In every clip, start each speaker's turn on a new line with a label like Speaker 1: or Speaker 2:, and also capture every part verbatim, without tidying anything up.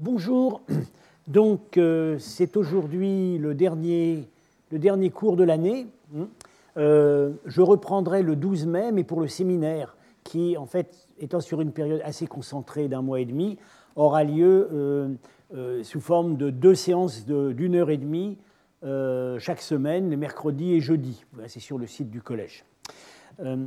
Speaker 1: Bonjour, donc euh, c'est aujourd'hui le dernier, le dernier cours de l'année. Euh, je reprendrai le douze mai, mais pour le séminaire, qui en fait, étant sur une période assez concentrée d'un mois et demi, aura lieu euh, euh, sous forme de deux séances de, d'une heure et demie euh, chaque semaine, les mercredis et jeudis. Voilà, c'est sur le site du collège. Euh,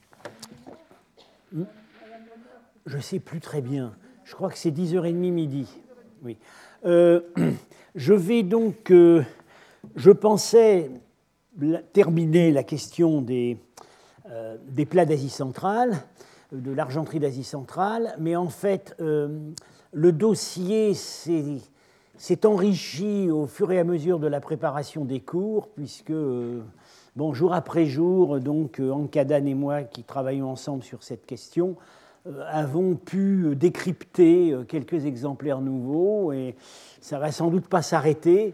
Speaker 1: je ne sais plus très bien. Je crois que c'est dix heures trente midi. Oui. Euh, je vais donc, euh, je pensais terminer la question des, euh, des plats d'Asie centrale, de l'argenterie d'Asie centrale, mais en fait, euh, le dossier s'est, s'est enrichi au fur et à mesure de la préparation des cours, puisque, euh, bon, jour après jour, donc, Ankadan et moi, qui travaillons ensemble sur cette question, avons pu décrypter quelques exemplaires nouveaux et ça ne va sans doute pas s'arrêter.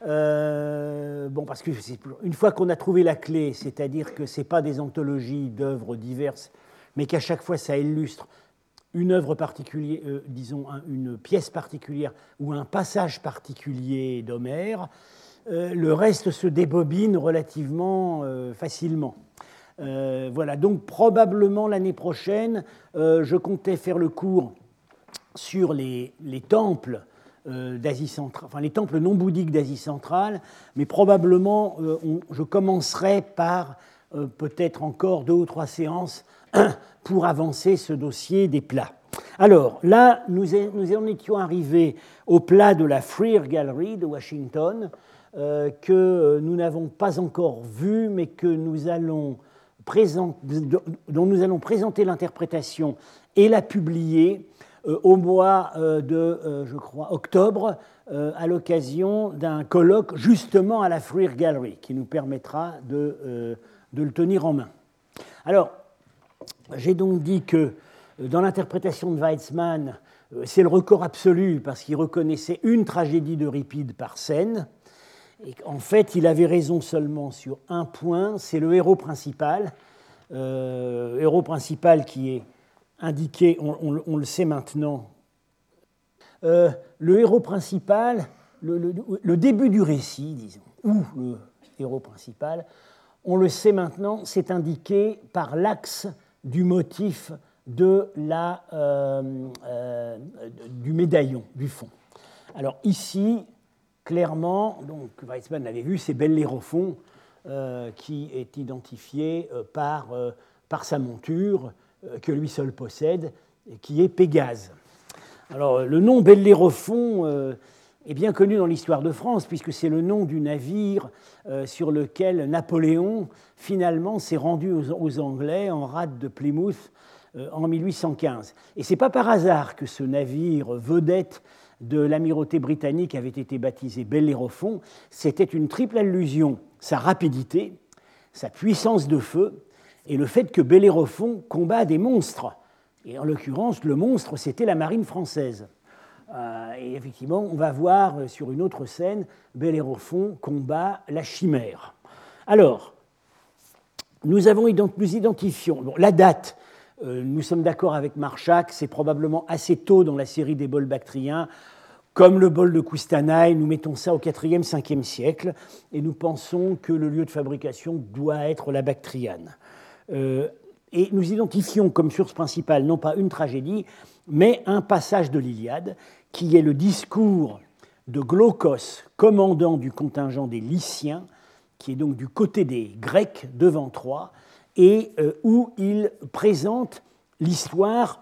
Speaker 1: Euh, bon, parce que c'est, une fois qu'on a trouvé la clé, c'est-à-dire que ce n'est pas des anthologies d'œuvres diverses, mais qu'à chaque fois ça illustre une œuvre particulière, euh, disons un, une pièce particulière ou un passage particulier d'Homère, euh, le reste se débobine relativement euh, facilement. Euh, voilà, donc probablement l'année prochaine, euh, je comptais faire le cours sur les, les temples euh, d'Asie centrale, enfin les temples non bouddhiques d'Asie centrale, mais probablement euh, on, je commencerai par euh, peut-être encore deux ou trois séances pour avancer ce dossier des plats. Alors là, nous, est, nous en étions arrivés au plat de la Freer Gallery de Washington, euh, que nous n'avons pas encore vu, mais que nous allons Présent, dont nous allons présenter l'interprétation et la publier euh, au mois euh, de, euh, je crois, octobre, euh, à l'occasion d'un colloque justement à la Freer Gallery, qui nous permettra de, euh, de le tenir en main. Alors, j'ai donc dit que dans l'interprétation de Weizmann, euh, c'est le record absolu, parce qu'il reconnaissait une tragédie d'Euripide par scène. Et en fait, il avait raison seulement sur un point, c'est le héros principal, euh, héros principal qui est indiqué, on, on, on le sait maintenant. Euh, le héros principal, le, le, le début du récit, disons, ou le héros principal, on le sait maintenant, c'est indiqué par l'axe du motif de la, euh, euh, du médaillon, du fond. Alors ici, clairement, donc Weizmann l'avait vu, c'est Bellérophon euh, qui est identifié euh, par, euh, par sa monture, euh, que lui seul possède, et qui est Pégase. Alors, le nom Bellérophon euh, est bien connu dans l'histoire de France, puisque c'est le nom du navire euh, sur lequel Napoléon, finalement, s'est rendu aux, aux Anglais en rade de Plymouth euh, en mille huit cent quinze. Et ce n'est pas par hasard que ce navire vedette de l'amirauté britannique avait été baptisé Bellérophon. C'était une triple allusion, sa rapidité, sa puissance de feu et le fait que Bellérophon combat des monstres. Et en l'occurrence, le monstre, c'était la marine française. Euh, et effectivement, on va voir sur une autre scène, Bellérophon combat la chimère. Alors, nous, avons, nous identifions bon, la date. Euh, nous sommes d'accord avec Marchak, c'est probablement assez tôt dans la série des bols bactriens. Comme le bol de Koustanaï, nous mettons ça au quatrième cinquième siècle et nous pensons que le lieu de fabrication doit être la Bactriane. Euh, et nous identifions comme source principale non pas une tragédie, mais un passage de l'Iliade qui est le discours de Glaucos, commandant du contingent des Lyciens, qui est donc du côté des Grecs devant Troie, et euh, où il présente l'histoire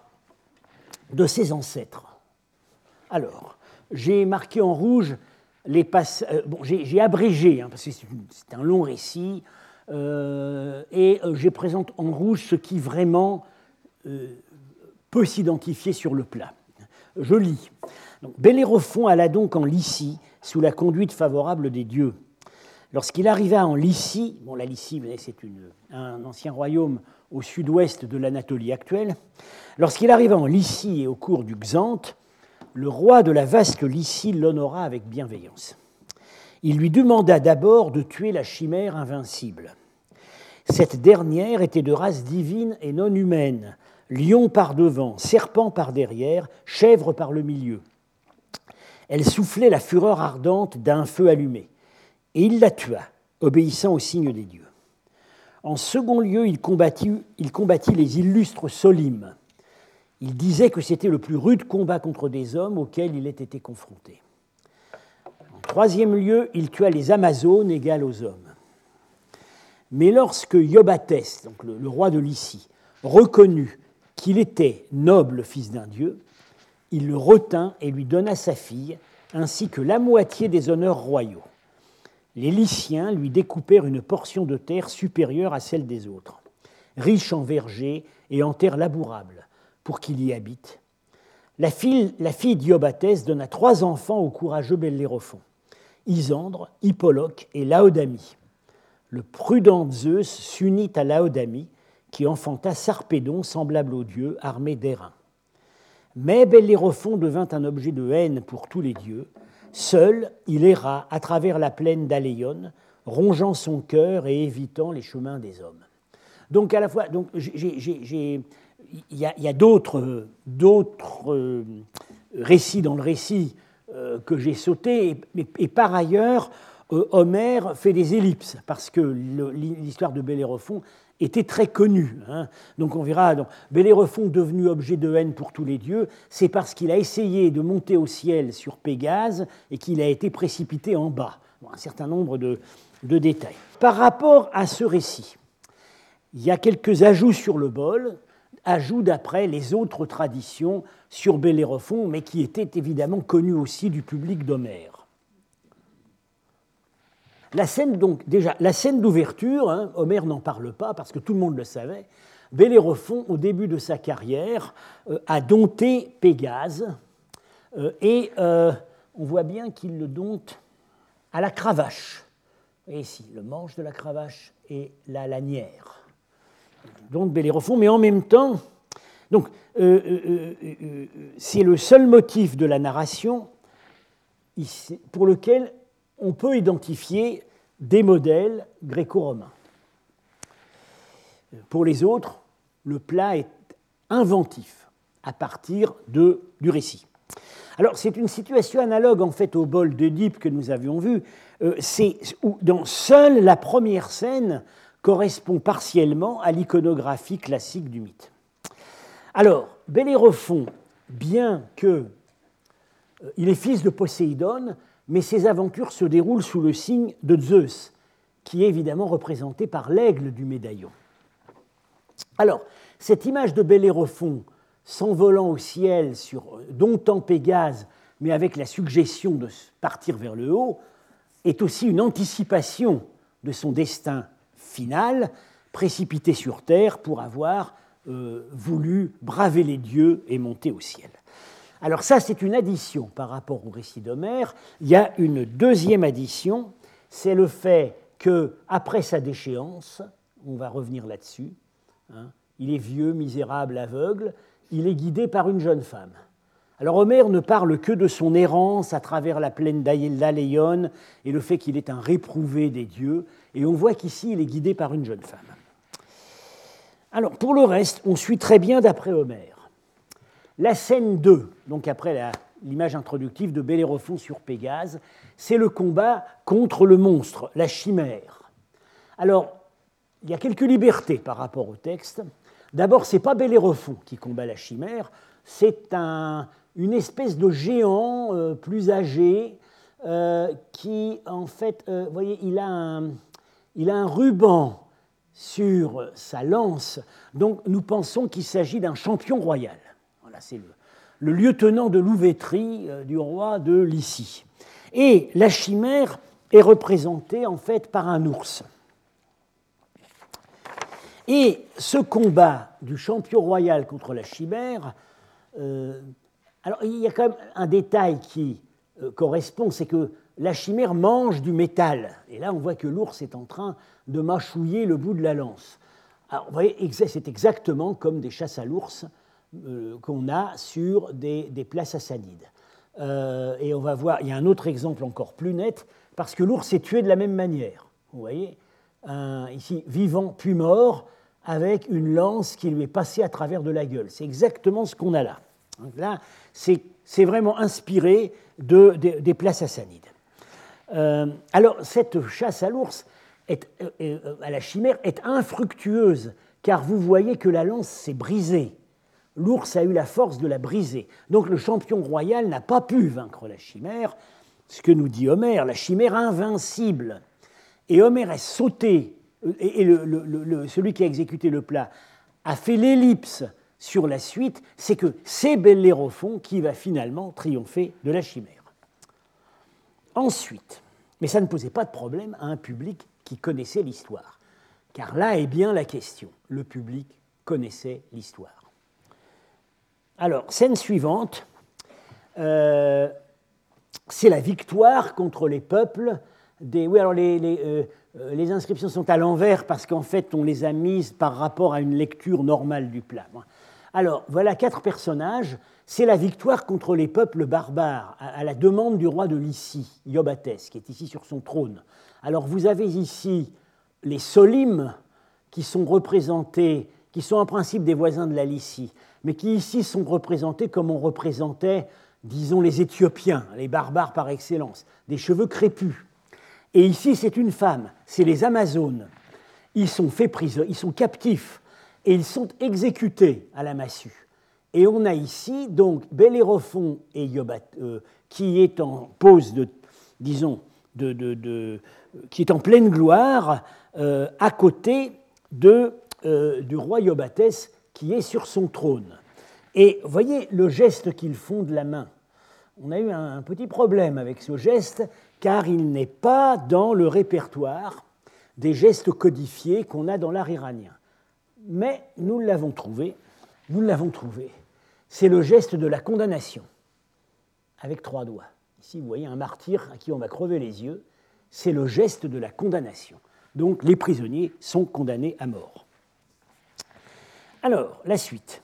Speaker 1: de ses ancêtres. Alors, j'ai marqué en rouge les passages. Euh, bon, j'ai, j'ai abrégé, hein, parce que c'est, une, c'est un long récit, euh, et euh, je présente en rouge ce qui vraiment euh, peut s'identifier sur le plat. Je lis. Donc, Bellérophon alla donc en Lycie, sous la conduite favorable des dieux. Lorsqu'il arriva en Lycie, bon, la Lycie, c'est une, un ancien royaume au sud-ouest de l'Anatolie actuelle, lorsqu'il arriva en Lycie et au cours du Xanthe, le roi de la vaste Lycie l'honora avec bienveillance. Il lui demanda d'abord de tuer la chimère invincible. Cette dernière était de race divine et non humaine, lion par devant, serpent par derrière, chèvre par le milieu. Elle soufflait la fureur ardente d'un feu allumé, et il la tua, obéissant au signe des dieux. En second lieu, il combattit, il combattit les illustres Solim. Il disait que c'était le plus rude combat contre des hommes auquel il ait été confronté. En troisième lieu, il tua les Amazones égales aux hommes. Mais lorsque Iobathès, donc le, le roi de Lycie, reconnut qu'il était noble fils d'un dieu, il le retint et lui donna sa fille, ainsi que la moitié des honneurs royaux. Les Lyciens lui découpèrent une portion de terre supérieure à celle des autres, riche en vergers et en terres labourables, pour qu'il y habite. La fille, la fille d'Iobathès donna trois enfants au courageux Bellérophon, Isandre, Hippoloque et Laodamie. Le prudent Zeus s'unit à Laodamie, qui enfanta Sarpédon, semblable au dieu, armé d'airain. Mais Bellérophon devint un objet de haine pour tous les dieux. Seul, il erra à travers la plaine d'Aléion, rongeant son cœur et évitant les chemins des hommes. Donc, à la fois, donc, j'ai, j'ai, j'ai, il y a, il y a d'autres, d'autres euh, récits dans le récit euh, que j'ai sautés, et, et, et par ailleurs, euh, Homère fait des ellipses, parce que le, l'histoire de Bellérophon était très connue. Hein. Donc on verra, donc, Bellérophon devenu objet de haine pour tous les dieux, c'est parce qu'il a essayé de monter au ciel sur Pégase et qu'il a été précipité en bas. Bon, un certain nombre de, de détails. Par rapport à ce récit, il y a quelques ajouts sur le bol, ajouts d'après les autres traditions sur Bellérophon, mais qui étaient évidemment connus aussi du public d'Homère. La scène, donc, déjà, la scène d'ouverture, hein, Homère n'en parle pas parce que tout le monde le savait. Bellérophon, au début de sa carrière, euh, a dompté Pégase euh, et euh, on voit bien qu'il le dompte à la cravache. Et ici, le manche de la cravache et la lanière. Donc Bellérophon, mais en même temps, donc, euh, euh, euh, c'est le seul motif de la narration ici, pour lequel on peut identifier des modèles gréco-romains. Pour les autres, le plat est inventif à partir de, du récit. Alors, c'est une situation analogue en fait au bol d'Œdipe que nous avions vu. Euh, c'est où, dans seule la première scène correspond partiellement à l'iconographie classique du mythe. Alors, Bellérophon, bien qu'il euh, est fils de Poséidon, mais ses aventures se déroulent sous le signe de Zeus, qui est évidemment représenté par l'aigle du médaillon. Alors, cette image de Bellérophon s'envolant au ciel, sur, domptant Pégase, mais avec la suggestion de partir vers le haut, est aussi une anticipation de son destin final, précipité sur terre pour avoir euh, voulu braver les dieux et monter au ciel. Alors ça, c'est une addition par rapport au récit d'Homère. Il y a une deuxième addition, c'est le fait qu'après sa déchéance, on va revenir là-dessus, hein, il est vieux, misérable, aveugle, il est guidé par une jeune femme. Alors Homère ne parle que de son errance à travers la plaine d'Aléion et le fait qu'il est un réprouvé des dieux, et on voit qu'ici, il est guidé par une jeune femme. Alors, pour le reste, on suit très bien d'après Homère. La scène deux, donc après la, l'image introductive de Bellérophon sur Pégase, c'est le combat contre le monstre, la chimère. Alors, il y a quelques libertés par rapport au texte. D'abord, ce n'est pas Bellérophon qui combat la chimère, c'est un, une espèce de géant euh, plus âgé euh, qui, en fait, euh, vous voyez, il a, un, il a un ruban sur sa lance, donc nous pensons qu'il s'agit d'un champion royal. Voilà, c'est le, le lieutenant de louvétrie euh, du roi de Lycie. Et la chimère est représentée en fait par un ours. Et ce combat du champion royal contre la chimère, euh, alors il y a quand même un détail qui euh, correspond, c'est que la chimère mange du métal. Et là, on voit que l'ours est en train de mâchouiller le bout de la lance. Alors, vous voyez, c'est exactement comme des chasses à l'ours euh, qu'on a sur des, des plats sassanides. Euh, et on va voir, il y a un autre exemple encore plus net, parce que l'ours est tué de la même manière. Vous voyez, un, ici, vivant puis mort, avec une lance qui lui est passée à travers de la gueule. C'est exactement ce qu'on a là. Donc là, c'est, c'est vraiment inspiré de, de, des plats sassanides. Euh, alors, cette chasse à l'ours, est, euh, à la chimère, est infructueuse, car vous voyez que la lance s'est brisée. L'ours a eu la force de la briser. Donc le champion royal n'a pas pu vaincre la chimère, ce que nous dit Homère, la chimère invincible. Et Homère est sauté, et le, le, le, celui qui a exécuté le plat a fait l'ellipse sur la suite, c'est que c'est Bellérophon qui va finalement triompher de la chimère. Ensuite, mais ça ne posait pas de problème à un public qui connaissait l'histoire, car là est bien la question, le public connaissait l'histoire. Alors, scène suivante, euh, c'est la victoire contre les peuples des... Oui, alors les, les, euh, les inscriptions sont à l'envers parce qu'en fait, on les a mises par rapport à une lecture normale du plat. Alors, voilà quatre personnages. C'est la victoire contre les peuples barbares, à, à la demande du roi de Lycie, Iobates, qui est ici sur son trône. Alors, vous avez ici les Solimes, qui sont représentés, qui sont en principe des voisins de la Lycie, mais qui ici sont représentés comme on représentait, disons, les Éthiopiens, les barbares par excellence, des cheveux crépus. Et ici, c'est une femme, c'est les Amazones. Ils sont faits prisonniers, ils sont captifs, et ils sont exécutés à la massue. Et on a ici, donc, Bellérophon et Iobat, euh, qui est en pose de, disons, de, de, de, qui est en pleine gloire, euh, à côté de, euh, du roi Iobates, qui est sur son trône. Et voyez le geste qu'ils font de la main. On a eu un petit problème avec ce geste, car il n'est pas dans le répertoire des gestes codifiés qu'on a dans l'art iranien. Mais nous l'avons trouvé, nous l'avons trouvé. C'est le geste de la condamnation, avec trois doigts. Ici, vous voyez un martyr à qui on va crever les yeux. C'est le geste de la condamnation. Donc, les prisonniers sont condamnés à mort. Alors, la suite.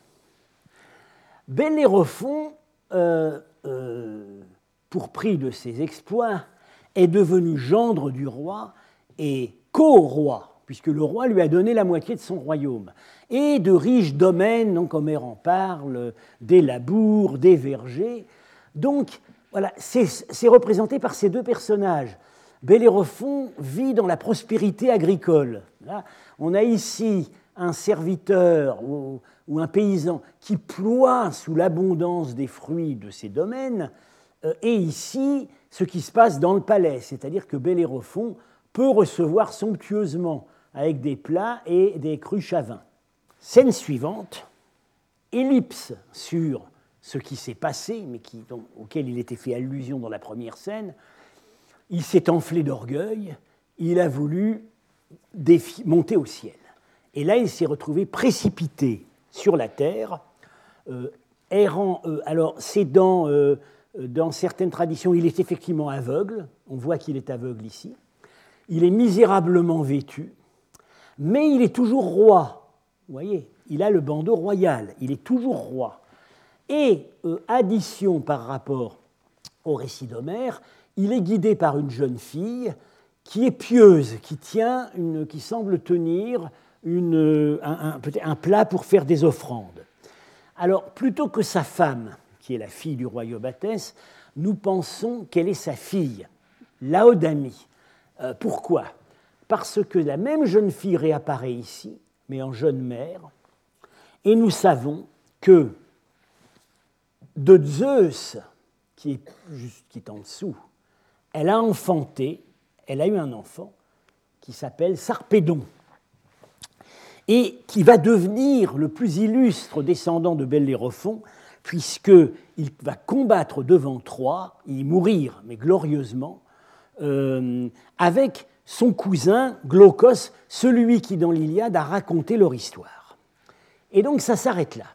Speaker 1: Bellérophon, euh, euh, pour prix de ses exploits, est devenu gendre du roi et co-roi, puisque le roi lui a donné la moitié de son royaume, et de riches domaines, donc Homère en parle, des labours, des vergers. Donc, voilà, c'est, c'est représenté par ces deux personnages. Bellérophon vit dans la prospérité agricole. Là, on a ici un serviteur ou, ou un paysan qui ploie sous l'abondance des fruits de ses domaines, euh, et ici, ce qui se passe dans le palais, c'est-à-dire que Bellérophon peut recevoir somptueusement avec des plats et des cruches à vin. Scène suivante, ellipse sur ce qui s'est passé, mais qui, donc, auquel il était fait allusion dans la première scène. Il s'est enflé d'orgueil, il a voulu défi- monter au ciel. Et là, il s'est retrouvé précipité sur la terre, euh, errant. Euh, alors, c'est dans, euh, dans certaines traditions, il est effectivement aveugle. On voit qu'il est aveugle ici. Il est misérablement vêtu, mais il est toujours roi. Vous voyez, il a le bandeau royal, il est toujours roi. Et, euh, addition par rapport au récit d'Homère, il est guidé par une jeune fille qui est pieuse, qui, tient une, qui semble tenir une, un, un, un plat pour faire des offrandes. Alors, plutôt que sa femme, qui est la fille du roi Iobates, nous pensons qu'elle est sa fille, Laodamie. Euh, pourquoi ? Parce que la même jeune fille réapparaît ici, mais en jeune mère, et nous savons que de Zeus, qui est, juste, qui est en dessous, elle a enfanté, elle a eu un enfant qui s'appelle Sarpédon, et qui va devenir le plus illustre descendant de Bellérophon, puisqu'il va combattre devant Troie, y mourir, mais glorieusement, euh, avec son cousin Glaucos, celui qui, dans l'Iliade, a raconté leur histoire. Et donc, ça s'arrête là.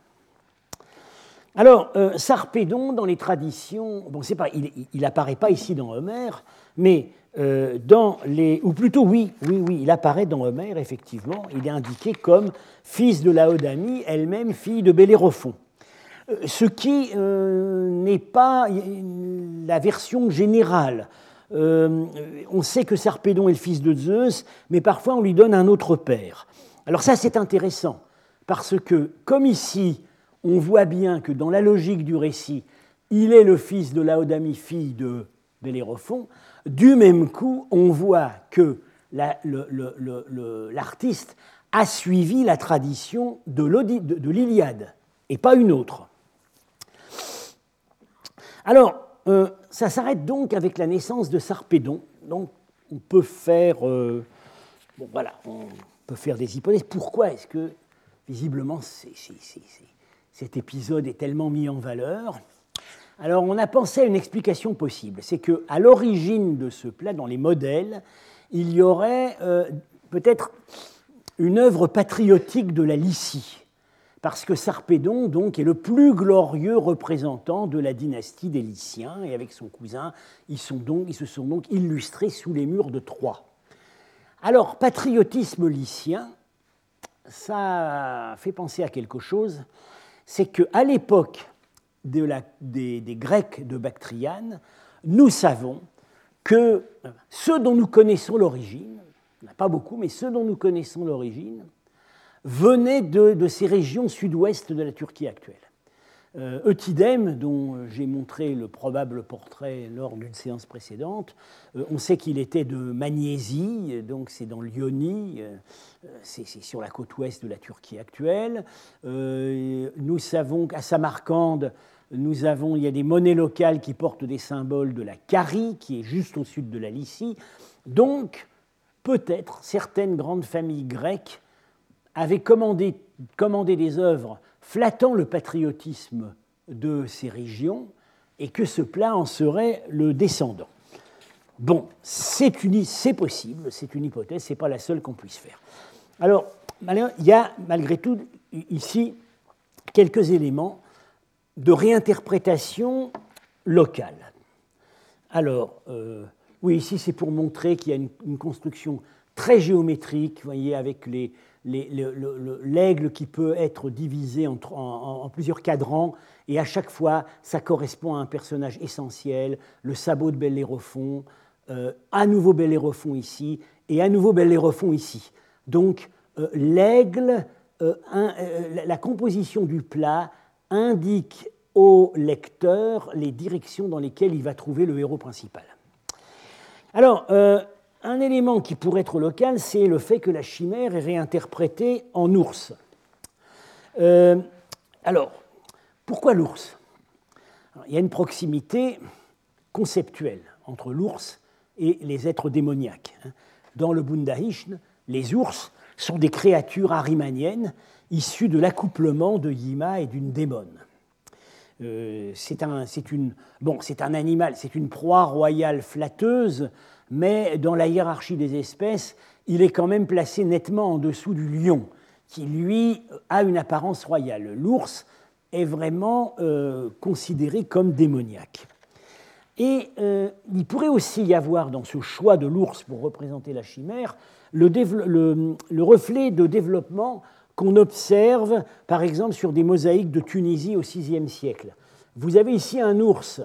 Speaker 1: Alors, euh, Sarpédon, dans les traditions, bon, c'est pas, il n'apparaît pas ici dans Homère, mais euh, dans les, ou plutôt, oui, oui, oui, il apparaît dans Homère, effectivement, il est indiqué comme fils de Laodamie, elle-même fille de Bellérophon. Euh, ce qui euh, n'est pas la version générale. Euh, on sait que Sarpédon est le fils de Zeus, mais parfois on lui donne un autre père. Alors ça, c'est intéressant, parce que, comme ici, on voit bien que dans la logique du récit, il est le fils de Laodamie, fille de Bellérophon. Du même coup, on voit que la, le, le, le, l'artiste a suivi la tradition de, de, de l'Iliade, et pas une autre. Alors, euh, ça s'arrête donc avec la naissance de Sarpédon. Donc, on peut faire, euh, bon, voilà, on peut faire des hypothèses. Pourquoi est-ce que, visiblement, c'est, c'est, c'est, c'est, cet épisode est tellement mis en valeur? Alors, on a pensé à une explication possible. C'est qu'à l'origine de ce plat, dans les modèles, il y aurait euh, peut-être une œuvre patriotique de la Lycie, parce que Sarpédon donc, est le plus glorieux représentant de la dynastie des Lyciens, et avec son cousin, ils, sont donc, ils se sont donc illustrés sous les murs de Troie. Alors, patriotisme lycien, ça fait penser à quelque chose, c'est qu'à l'époque de la, des, des Grecs de Bactriane, nous savons que ceux dont nous connaissons l'origine, il n'y en a pas beaucoup, mais ceux dont nous connaissons l'origine, venaient de, de ces régions sud-ouest de la Turquie actuelle. Euh, Eutydème, dont j'ai montré le probable portrait lors d'une séance précédente, euh, on sait qu'il était de Magnésie, donc c'est dans l'Ionie, euh, c'est, c'est sur la côte ouest de la Turquie actuelle. Euh, nous savons qu'à Samarcande, nous avons, il y a des monnaies locales qui portent des symboles de la Carie, qui est juste au sud de la Lycie. Donc, peut-être certaines grandes familles grecques avaient commandé, commandé des œuvres flattant le patriotisme de ces régions et que ce plat en serait le descendant. Bon, c'est, une, c'est possible, c'est une hypothèse, ce n'est pas la seule qu'on puisse faire. Alors, il y a malgré tout ici quelques éléments de réinterprétation locale. Alors, euh, oui, ici c'est pour montrer qu'il y a une, une construction très géométrique, vous voyez, avec les, les, le, le, l'aigle qui peut être divisé en, en, en plusieurs cadrans, et à chaque fois, ça correspond à un personnage essentiel, le sabot de Bellérophon, euh, à nouveau Bellérophon ici, et à nouveau Bellérophon ici. Donc, euh, l'aigle, euh, un, euh, la composition du plat indique au lecteur les directions dans lesquelles il va trouver le héros principal. Alors, euh, un élément qui pourrait être local, c'est le fait que la chimère est réinterprétée en ours. Euh, alors, pourquoi l'ours? Alors, il y a une proximité conceptuelle entre l'ours et les êtres démoniaques. Dans le Bundahishn, les ours sont des créatures ahrimaniennes issues de l'accouplement de Yima et d'une démone. Euh, c'est, un, c'est, une, bon, c'est un animal, c'est une proie royale flatteuse, mais dans la hiérarchie des espèces, il est quand même placé nettement en dessous du lion, qui, lui, a une apparence royale. L'ours est vraiment euh, considéré comme démoniaque. Et euh, il pourrait aussi y avoir, dans ce choix de l'ours pour représenter la chimère, le, dévelop- le, le reflet de développement qu'on observe, par exemple, sur des mosaïques de Tunisie au sixième siècle. Vous avez ici un ours,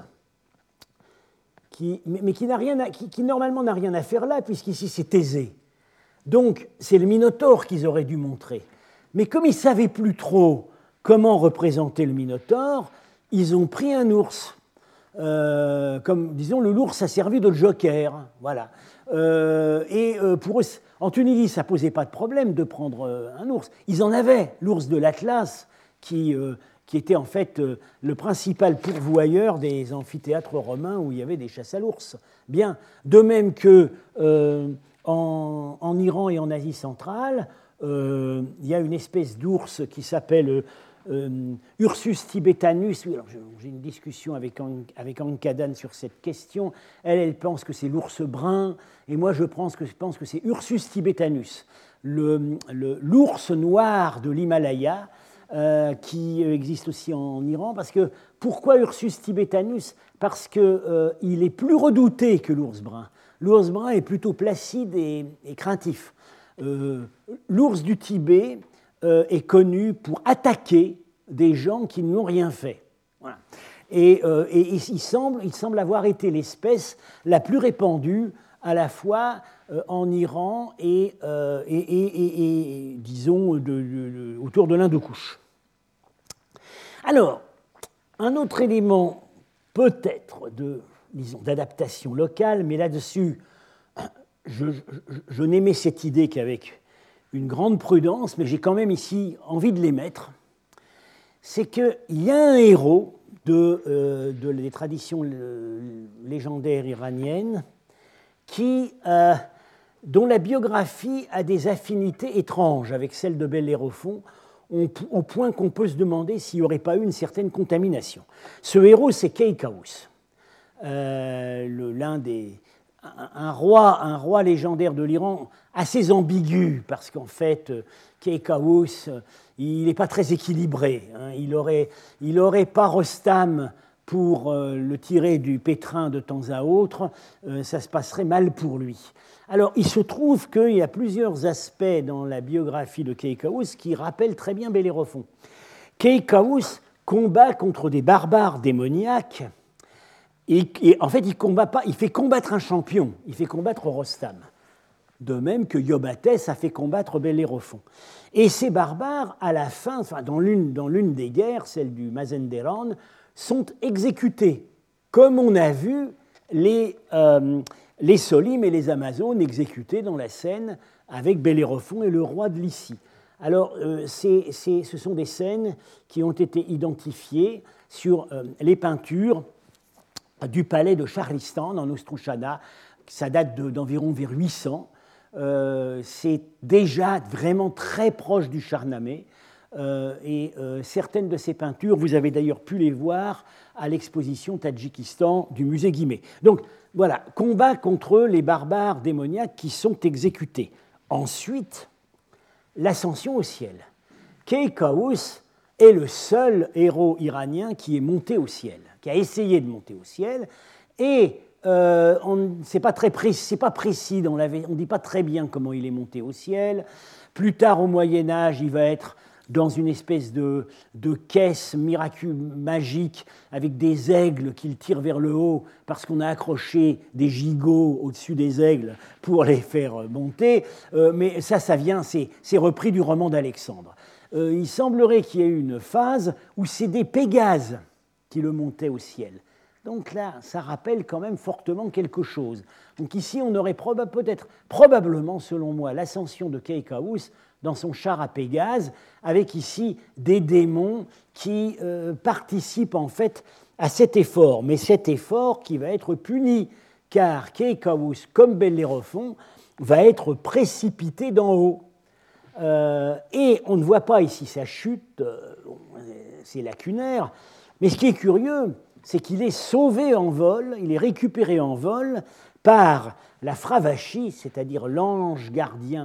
Speaker 1: qui, mais qui, n'a rien à, qui, qui normalement n'a rien à faire là, puisqu'ici c'est Thésée. Donc, c'est le Minotaure qu'ils auraient dû montrer. Mais comme ils ne savaient plus trop comment représenter le Minotaure, ils ont pris un ours. Euh, comme, disons, le l'ours a servi de joker. Voilà. Euh, et euh, pour eux, en Tunisie, ça ne posait pas de problème de prendre euh, un ours. Ils en avaient, l'ours de l'Atlas, qui, euh, qui était en fait euh, le principal pourvoyeur des amphithéâtres romains où il y avait des chasses à l'ours. Bien, de même que euh, en, en Iran et en Asie centrale, euh, il y a une espèce d'ours qui s'appelle euh, Ursus tibetanus. Oui, alors j'ai une discussion avec, avec Ankadan sur cette question. Elle, elle pense que c'est l'ours brun, et moi je pense que, je pense que c'est Ursus tibetanus, le, le, l'ours noir de l'Himalaya, euh, qui existe aussi en Iran. Parce que, pourquoi Ursus tibetanus? Parce qu'il euh, est plus redouté que l'ours brun. L'ours brun est plutôt placide et, et craintif. Euh, l'ours du Tibet euh, est connu pour attaquer des gens qui n'ont rien fait. Voilà. Et, euh, et, et il, semble, il semble avoir été l'espèce la plus répandue à la fois euh, en Iran et, euh, et, et, et, et disons, de, de, de, autour de l'Inde-Kouch. Alors, un autre élément peut-être de, disons, d'adaptation locale, mais là-dessus, je, je, je n'aimais cette idée qu'avec une grande prudence, mais j'ai quand même ici envie de l'émettre. C'est qu'il y a un héros de, euh, de les traditions légendaires iraniennes qui, euh, dont la biographie a des affinités étranges avec celle de Bellérophon, au point qu'on peut se demander s'il n'y aurait pas eu une certaine contamination. Ce héros, c'est Keikaus, euh, l'un des... Un, un, roi, un roi légendaire de l'Iran assez ambigu, parce qu'en fait, Keikaus, il n'est pas très équilibré. Hein. Il n'aurait il aurait pas Rostam pour euh, le tirer du pétrin de temps à autre, euh, ça se passerait mal pour lui. Alors, il se trouve qu'il y a plusieurs aspects dans la biographie de Keikaus qui rappellent très bien Bellérophon. Keikaus combat contre des barbares démoniaques, et, et en fait, il combat pas, il fait combattre un champion, il fait combattre Rostam. De même que Iobatès a fait combattre Bellérophon. Et ces barbares, à la fin, enfin, dans l'une, dans l'une des guerres, celle du Mazendéran, sont exécutés, comme on a vu les... Euh, les Solim et les Amazones exécutés dans la scène avec Bellérophon et le roi de Lycie. Alors, euh, c'est, c'est, ce sont des scènes qui ont été identifiées sur euh, les peintures du palais de Charlistan, en Ostrouchana. Ça date de, d'environ vers huit cents. Euh, c'est déjà vraiment très proche du Shahnameh. Euh, et euh, certaines de ces peintures, vous avez d'ailleurs pu les voir à l'exposition Tadjikistan du musée Guimet. Donc, voilà, combat contre les barbares démoniaques qui sont exécutés. Ensuite, l'ascension au ciel. Keikaus est le seul héros iranien qui est monté au ciel, qui a essayé de monter au ciel, et euh, on, c'est pas très précis, c'est pas précis, on ne dit pas très bien comment il est monté au ciel. Plus tard, au Moyen-Âge, il va être dans une espèce de, de caisse miraculeuse, magique, avec des aigles qu'il tire vers le haut, parce qu'on a accroché des gigots au-dessus des aigles pour les faire monter. Euh, mais ça, ça vient, c'est, c'est repris du roman d'Alexandre. Euh, il semblerait qu'il y ait eu une phase où c'est des Pégases qui le montaient au ciel. Donc là, ça rappelle quand même fortement quelque chose. Donc ici, on aurait proba- peut-être, probablement, selon moi, l'ascension de Keikaus dans son char à Pégase, avec ici des démons qui euh, participent en fait à cet effort. Mais cet effort qui va être puni, car Keikaus, comme Bellérophon, va être précipité d'en haut. Euh, et on ne voit pas ici sa chute, euh, c'est lacunaire, mais ce qui est curieux, c'est qu'il est sauvé en vol, il est récupéré en vol par la Fravachie, c'est-à-dire l'ange gardien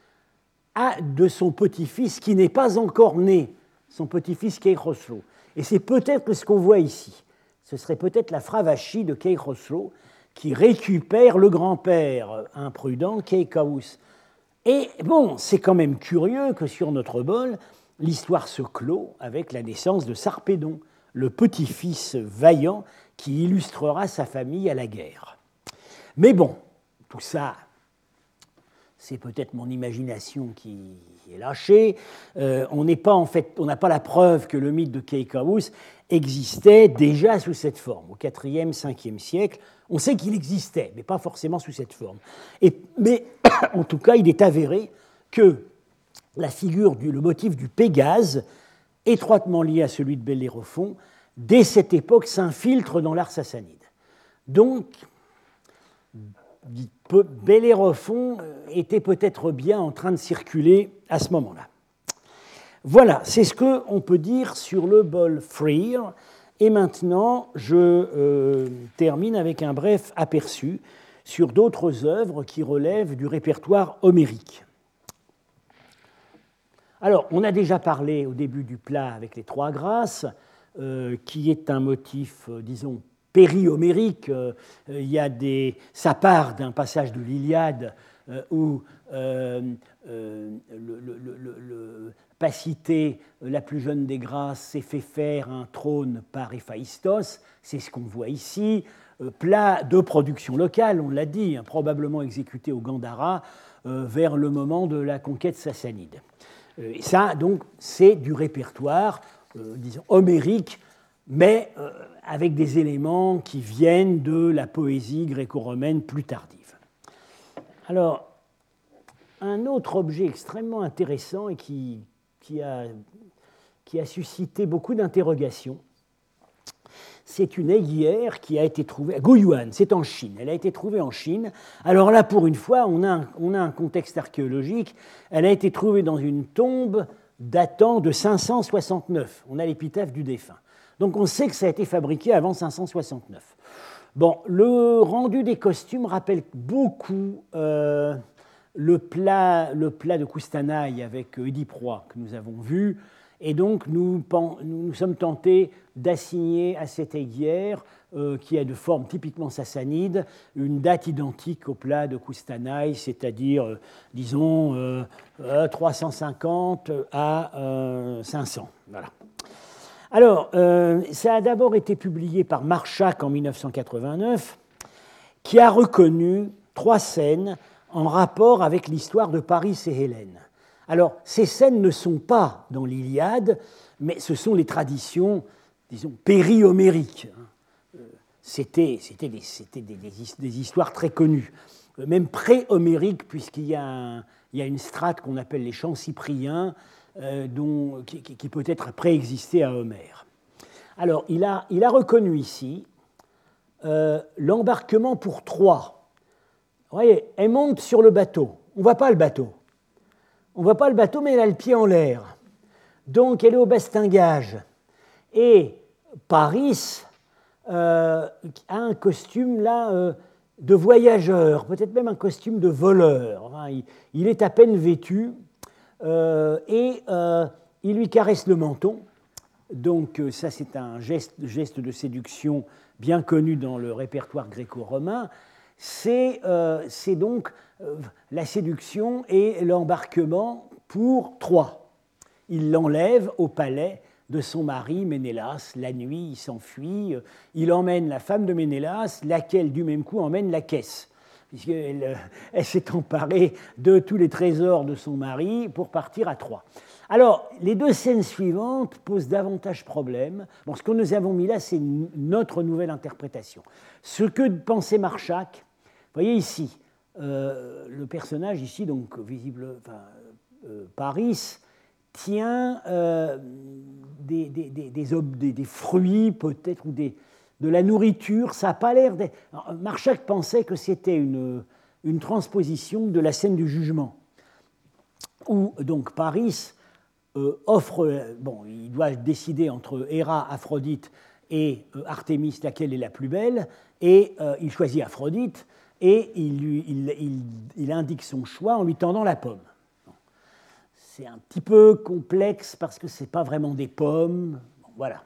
Speaker 1: de son petit-fils qui n'est pas encore né, son petit-fils Keikhrosro. Et c'est peut-être ce qu'on voit ici. Ce serait peut-être la Fravachie de Keikhrosro qui récupère le grand-père imprudent, Keikaus. Et bon, c'est quand même curieux que sur notre bol, l'histoire se clôt avec la naissance de Sarpédon, le petit-fils vaillant qui illustrera sa famille à la guerre. Mais bon, tout ça, c'est peut-être mon imagination qui est lâchée. Euh, on n'est pas en fait, on n'a pas la preuve que le mythe de Keikaus existait déjà sous cette forme. Au quatrième, cinquième siècle, on sait qu'il existait, mais pas forcément sous cette forme. Et, mais en tout cas, il est avéré que la figure, du, le motif du Pégase, étroitement lié à celui de Bellérophon, dès cette époque s'infiltre dans l'art sassanide. Donc, Bellérophon était peut-être bien en train de circuler à ce moment-là. Voilà, c'est ce qu'on peut dire sur le bol Freer. Et maintenant, je euh, termine avec un bref aperçu sur d'autres œuvres qui relèvent du répertoire homérique. Alors, on a déjà parlé au début du plat avec les trois grâces, euh, qui est un motif, euh, disons, péri-homérique. Euh, il y a des, ça part d'un passage de l'Iliade euh, où euh, euh, le, le, le, le Pacité, la plus jeune des grâces, s'est fait faire un trône par Héphaïstos. C'est ce qu'on voit ici. Euh, plat de production locale, on l'a dit, hein, probablement exécuté au Gandhara euh, vers le moment de la conquête sassanide. Et ça, donc, c'est du répertoire, euh, disons, homérique, mais euh, avec des éléments qui viennent de la poésie gréco-romaine plus tardive. Alors, un autre objet extrêmement intéressant et qui, qui, a, qui a suscité beaucoup d'interrogations, c'est une aiguillère qui a été trouvée à Guyuan, c'est en Chine. Elle a été trouvée en Chine. Alors là, pour une fois, on a un, on a un contexte archéologique. Elle a été trouvée dans une tombe datant de cinq cent soixante-neuf. On a l'épitaphe du défunt. Donc on sait que ça a été fabriqué avant cinq cent soixante-neuf. Bon, le rendu des costumes rappelle beaucoup euh, le, plat, le plat de Koustanaï avec Oedipe-Roi que nous avons vu. Et donc, nous, nous, nous sommes tentés d'assigner à cette aiguillère, euh, qui est de forme typiquement sassanide, une date identique au plat de Koustanaï, c'est-à-dire, euh, disons, euh, euh, trois cent cinquante à euh, cinq cents. Voilà. Alors, euh, ça a d'abord été publié par Marchak en mille neuf cent quatre-vingt-neuf, qui a reconnu trois scènes en rapport avec l'histoire de Paris et Hélène. Alors, ces scènes ne sont pas dans l'Iliade, mais ce sont les traditions, disons, péri-homériques. C'était, c'était, des, c'était des, des, des histoires très connues, même pré-homériques, puisqu'il y a, un, il y a une strate qu'on appelle les chants cypriens, euh, dont, qui, qui peut être préexisté à Homère. Alors, il a, il a reconnu ici euh, l'embarquement pour Troie. Vous voyez, elle monte sur le bateau. On ne voit pas le bateau. On ne voit pas le bateau, mais elle a le pied en l'air. Donc, elle est au bastingage. Et Paris euh, a un costume, là, euh, de voyageur, peut-être même un costume de voleur. Enfin, il, il est à peine vêtu, euh, et euh, il lui caresse le menton. Donc, euh, ça, c'est un geste, geste de séduction bien connu dans le répertoire gréco-romain. C'est, euh, c'est donc euh, la séduction et l'embarquement pour Troie. Il l'enlève au palais de son mari Ménélas. La nuit, il s'enfuit. Il emmène la femme de Ménélas, laquelle, du même coup, emmène la caisse, puisqu'elle elle s'est emparée de tous les trésors de son mari pour partir à Troie. Alors, les deux scènes suivantes posent davantage problème. Bon, ce que nous avons mis là, c'est notre nouvelle interprétation. Ce que pensait Marchak, vous voyez ici, euh, le personnage ici, donc visible, enfin, euh, Paris, tient euh, des, des, des, des, des fruits peut-être, ou des, de la nourriture. Ça n'a pas l'air d'être... Marchak pensait que c'était une, une transposition de la scène du jugement, où donc Paris euh, offre... Bon, il doit décider entre Héra, Aphrodite et euh, Artémis, laquelle est la plus belle, et euh, il choisit Aphrodite, et il, lui, il, il, il indique son choix en lui tendant la pomme. C'est un petit peu complexe parce que ce n'est pas vraiment des pommes. Bon, voilà.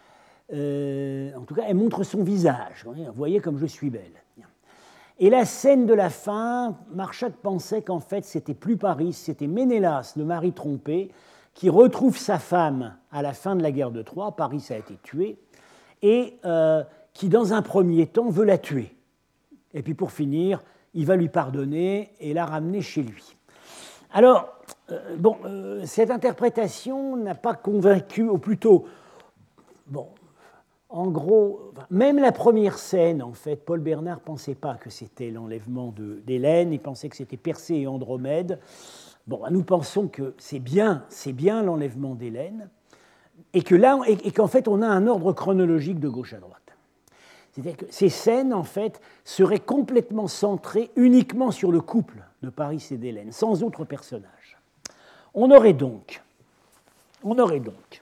Speaker 1: Euh, en tout cas, elle montre son visage. Vous voyez comme je suis belle. Et la scène de la fin, Marchak pensait qu'en fait, c'était plus Paris, c'était Ménélas, le mari trompé, qui retrouve sa femme à la fin de la guerre de Troie. Paris a été tué. Et euh, qui, dans un premier temps, veut la tuer. Et puis pour finir, il va lui pardonner et la ramener chez lui. Alors, euh, bon, euh, cette interprétation n'a pas convaincu, ou plutôt, bon, en gros, même la première scène, en fait, Paul Bernard ne pensait pas que c'était l'enlèvement de, d'Hélène, il pensait que c'était Persée et Andromède. Bon, nous pensons que c'est bien, c'est bien l'enlèvement d'Hélène, et que là, et, et qu'en fait, on a un ordre chronologique de gauche à droite. C'est-à-dire que ces scènes, en fait, seraient complètement centrées uniquement sur le couple de Paris et d'Hélène, sans autre personnage. On aurait donc, on aurait donc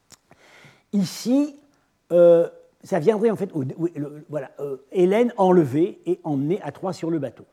Speaker 1: ici, euh, ça viendrait en fait, voilà, euh, Hélène enlevée et emmenée à Troie sur le bateau.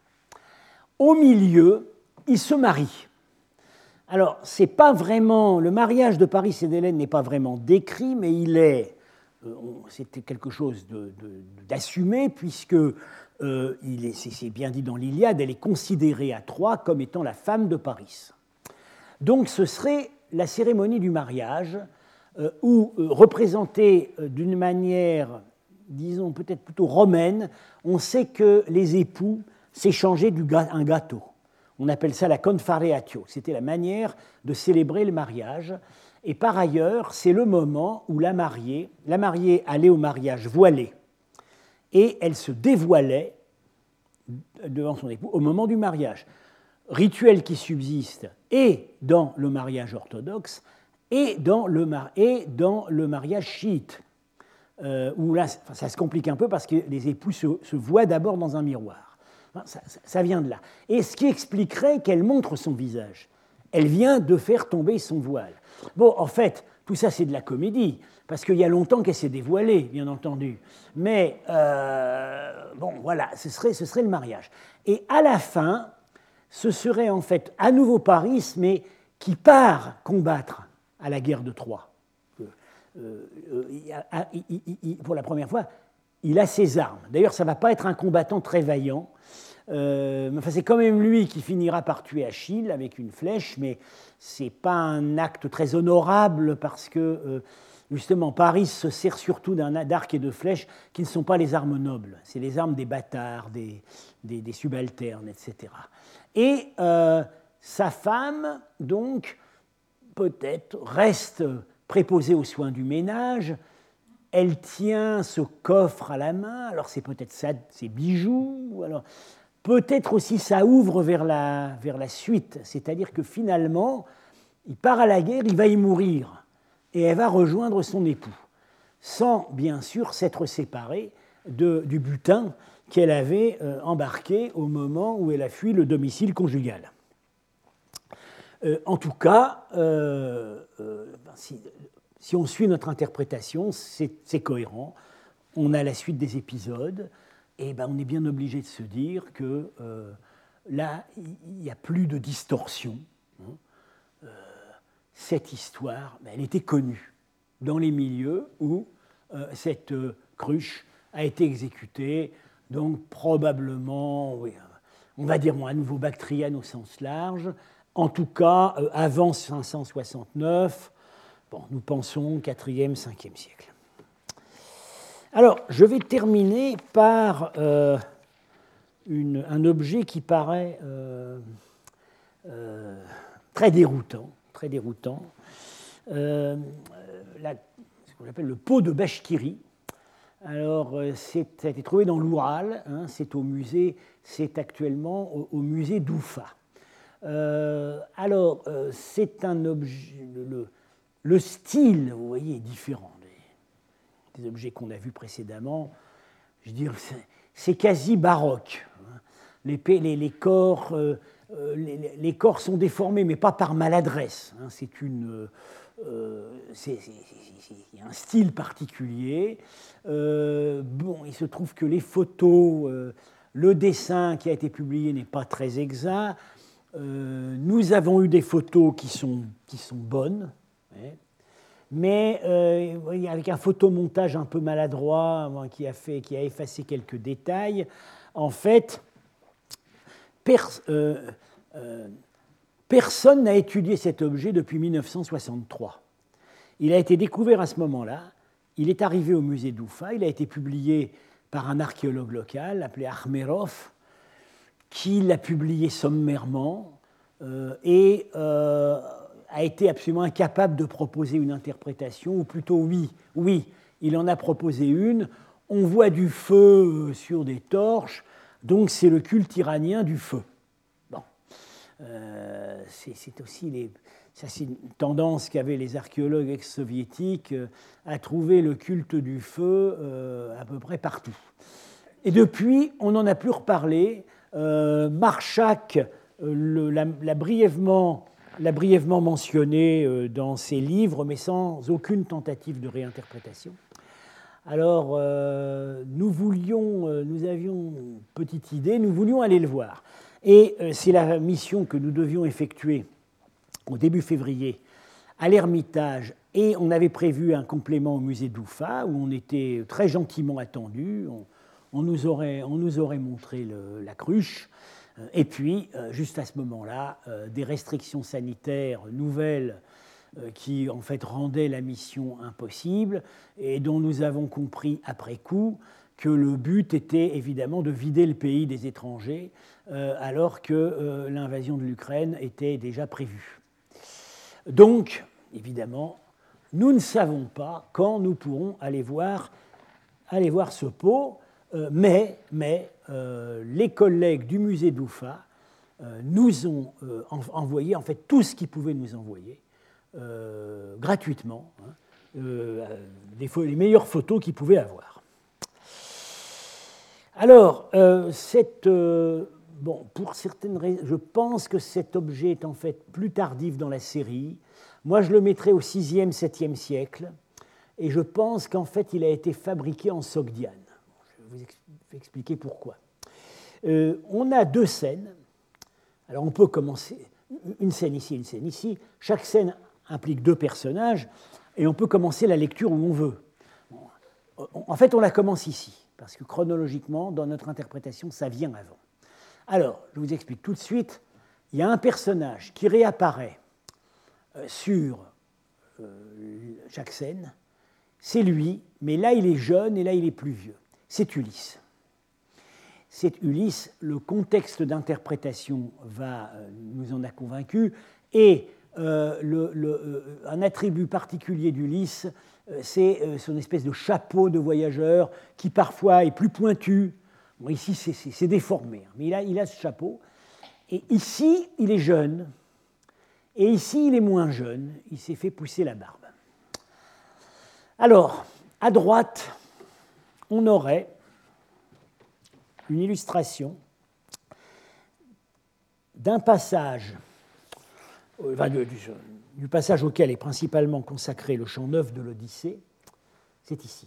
Speaker 1: Au milieu, ils se marient. Alors, c'est pas vraiment, le mariage de Paris et d'Hélène n'est pas vraiment décrit, mais il est... C'était quelque chose de, de, d'assumé, puisque euh, il est, c'est, c'est bien dit dans l'Iliade, elle est considérée à Troie comme étant la femme de Paris. Donc ce serait la cérémonie du mariage, euh, où, euh, représentée euh, d'une manière, disons peut-être plutôt romaine, on sait que les époux s'échangeaient du ga- un gâteau. On appelle ça la confareatio. C'était la manière de célébrer le mariage. Et par ailleurs, c'est le moment où la mariée, la mariée allait au mariage voilée, et elle se dévoilait devant son époux au moment du mariage. Rituel qui subsiste et dans le mariage orthodoxe et dans le, mar- et dans le mariage chiite, euh, où là, ça se complique un peu parce que les époux se, se voient d'abord dans un miroir. Ça, ça, ça vient de là. Et ce qui expliquerait qu'elle montre son visage. Elle vient de faire tomber son voile. Bon, en fait, tout ça, c'est de la comédie, parce qu'il y a longtemps qu'elle s'est dévoilée, bien entendu. Mais, euh, bon, voilà, ce serait, ce serait le mariage. Et à la fin, ce serait en fait à nouveau Paris, mais qui part combattre à la guerre de Troie. Euh, euh, il, il, il, pour la première fois, il a ses armes. D'ailleurs, ça ne va pas être un combattant très vaillant. Euh, enfin, c'est quand même lui qui finira par tuer Achille avec une flèche, mais ce n'est pas un acte très honorable parce que, euh, justement, Paris se sert surtout d'arcs et de flèches qui ne sont pas les armes nobles. C'est les armes des bâtards, des, des, des subalternes, et cetera. Et euh, sa femme, donc, peut-être, reste préposée aux soins du ménage. Elle tient ce coffre à la main, alors c'est peut-être ses bijoux, alors peut-être aussi ça ouvre vers la, vers la suite, c'est-à-dire que finalement, il part à la guerre, il va y mourir, et elle va rejoindre son époux, sans bien sûr s'être séparée de, du butin qu'elle avait euh, embarqué au moment où elle a fui le domicile conjugal. Euh, en tout cas, euh, euh, si, si on suit notre interprétation, c'est, c'est cohérent. On a la suite des épisodes, et ben on est bien obligé de se dire que euh, là, il n'y a plus de distorsion. Hein. Euh, cette histoire, ben, elle était connue dans les milieux où euh, cette euh, cruche a été exécutée, donc probablement, oui, on va dire bon, à nouveau bactrienne au sens large, en tout cas euh, avant cinq cent soixante-neuf, bon, nous pensons quatrième, cinquième siècle. Alors, je vais terminer par euh, une, un objet qui paraît euh, euh, très déroutant, très déroutant. Euh, la, ce qu'on appelle le pot de Bashkiri. Alors, c'est, ça a été trouvé dans l'Oural, hein, c'est au musée, c'est actuellement au, au musée d'Oufa. Euh, alors, euh, c'est un objet, le, le style, vous voyez, est différent des, des objets qu'on a vus précédemment. Je veux dire, c'est, c'est quasi baroque. Hein. Les, les, les, corps, euh, les, les corps sont déformés, mais pas par maladresse. Hein, c'est une... Euh, c'est, c'est, c'est, il y a un style particulier. Euh, bon, il se trouve que les photos, euh, le dessin qui a été publié n'est pas très exact. Euh, nous avons eu des photos qui sont, qui sont bonnes, ouais, mais euh, avec un photomontage un peu maladroit qui a, fait, qui a effacé quelques détails. En fait, pers, euh, euh, personne n'a étudié cet objet depuis mille neuf cent soixante-trois. Il a été découvert à ce moment-là, il est arrivé au musée d'Oufa, il a été publié par un archéologue local appelé Akhmerov, qui l'a publié sommairement euh, et euh, a été absolument incapable de proposer une interprétation, ou plutôt oui, oui, il en a proposé une. On voit du feu sur des torches, donc c'est le culte iranien du feu. Bon, euh, c'est, c'est aussi les, ça, c'est une tendance qu'avaient les archéologues ex-soviétiques euh, à trouver le culte du feu euh, à peu près partout. Et depuis, on n'en a plus reparlé. Euh, Marchak euh, le, l'a, l'a, brièvement, l'a brièvement mentionné euh, dans ses livres, mais sans aucune tentative de réinterprétation. Alors, euh, nous voulions, euh, nous avions une petite idée, nous voulions aller le voir. Et euh, c'est la mission que nous devions effectuer au début février à l'Ermitage, et on avait prévu un complément au musée d'Oufa, où on était très gentiment attendus. On, On nous, aurait, on nous aurait montré le, la cruche, et puis, euh, juste à ce moment-là, euh, des restrictions sanitaires nouvelles euh, qui, en fait, rendaient la mission impossible, et dont nous avons compris après coup que le but était évidemment de vider le pays des étrangers, euh, alors que euh, l'invasion de l'Ukraine était déjà prévue. Donc, évidemment, nous ne savons pas quand nous pourrons aller voir, aller voir ce pot, euh, mais, mais euh, les collègues du musée d'Oufa euh, nous ont euh, envoyé en fait tout ce qu'ils pouvaient nous envoyer euh, gratuitement, hein, euh, les, les meilleures photos qu'ils pouvaient avoir. Alors, euh, cette, euh, bon, pour certaines raisons, je pense que cet objet est en fait plus tardif dans la série. Moi, je le mettrais au sixième, septième siècle, et je pense qu'en fait, il a été fabriqué en Sogdiane. Je vais vous expliquer pourquoi. Euh, on a deux scènes. Alors, on peut commencer une scène ici, une scène ici. Chaque scène implique deux personnages, et on peut commencer la lecture où on veut. En fait, on la commence ici, parce que chronologiquement, dans notre interprétation, ça vient avant. Alors, je vous explique tout de suite. Il y a un personnage qui réapparaît sur euh, chaque scène, c'est lui, mais là il est jeune et là il est plus vieux. C'est Ulysse. C'est Ulysse, le contexte d'interprétation va, euh, nous en a convaincus, et euh, le, le, euh, un attribut particulier d'Ulysse, euh, c'est euh, son espèce de chapeau de voyageur qui parfois est plus pointu. Bon, ici c'est, c'est, c'est déformé, hein, mais il a, il a ce chapeau. Et ici, il est jeune. Et ici, il est moins jeune, il s'est fait pousser la barbe. Alors, à droite, on aurait une illustration d'un passage, enfin, du, du passage auquel est principalement consacré le chant neuf de l'Odyssée. C'est ici.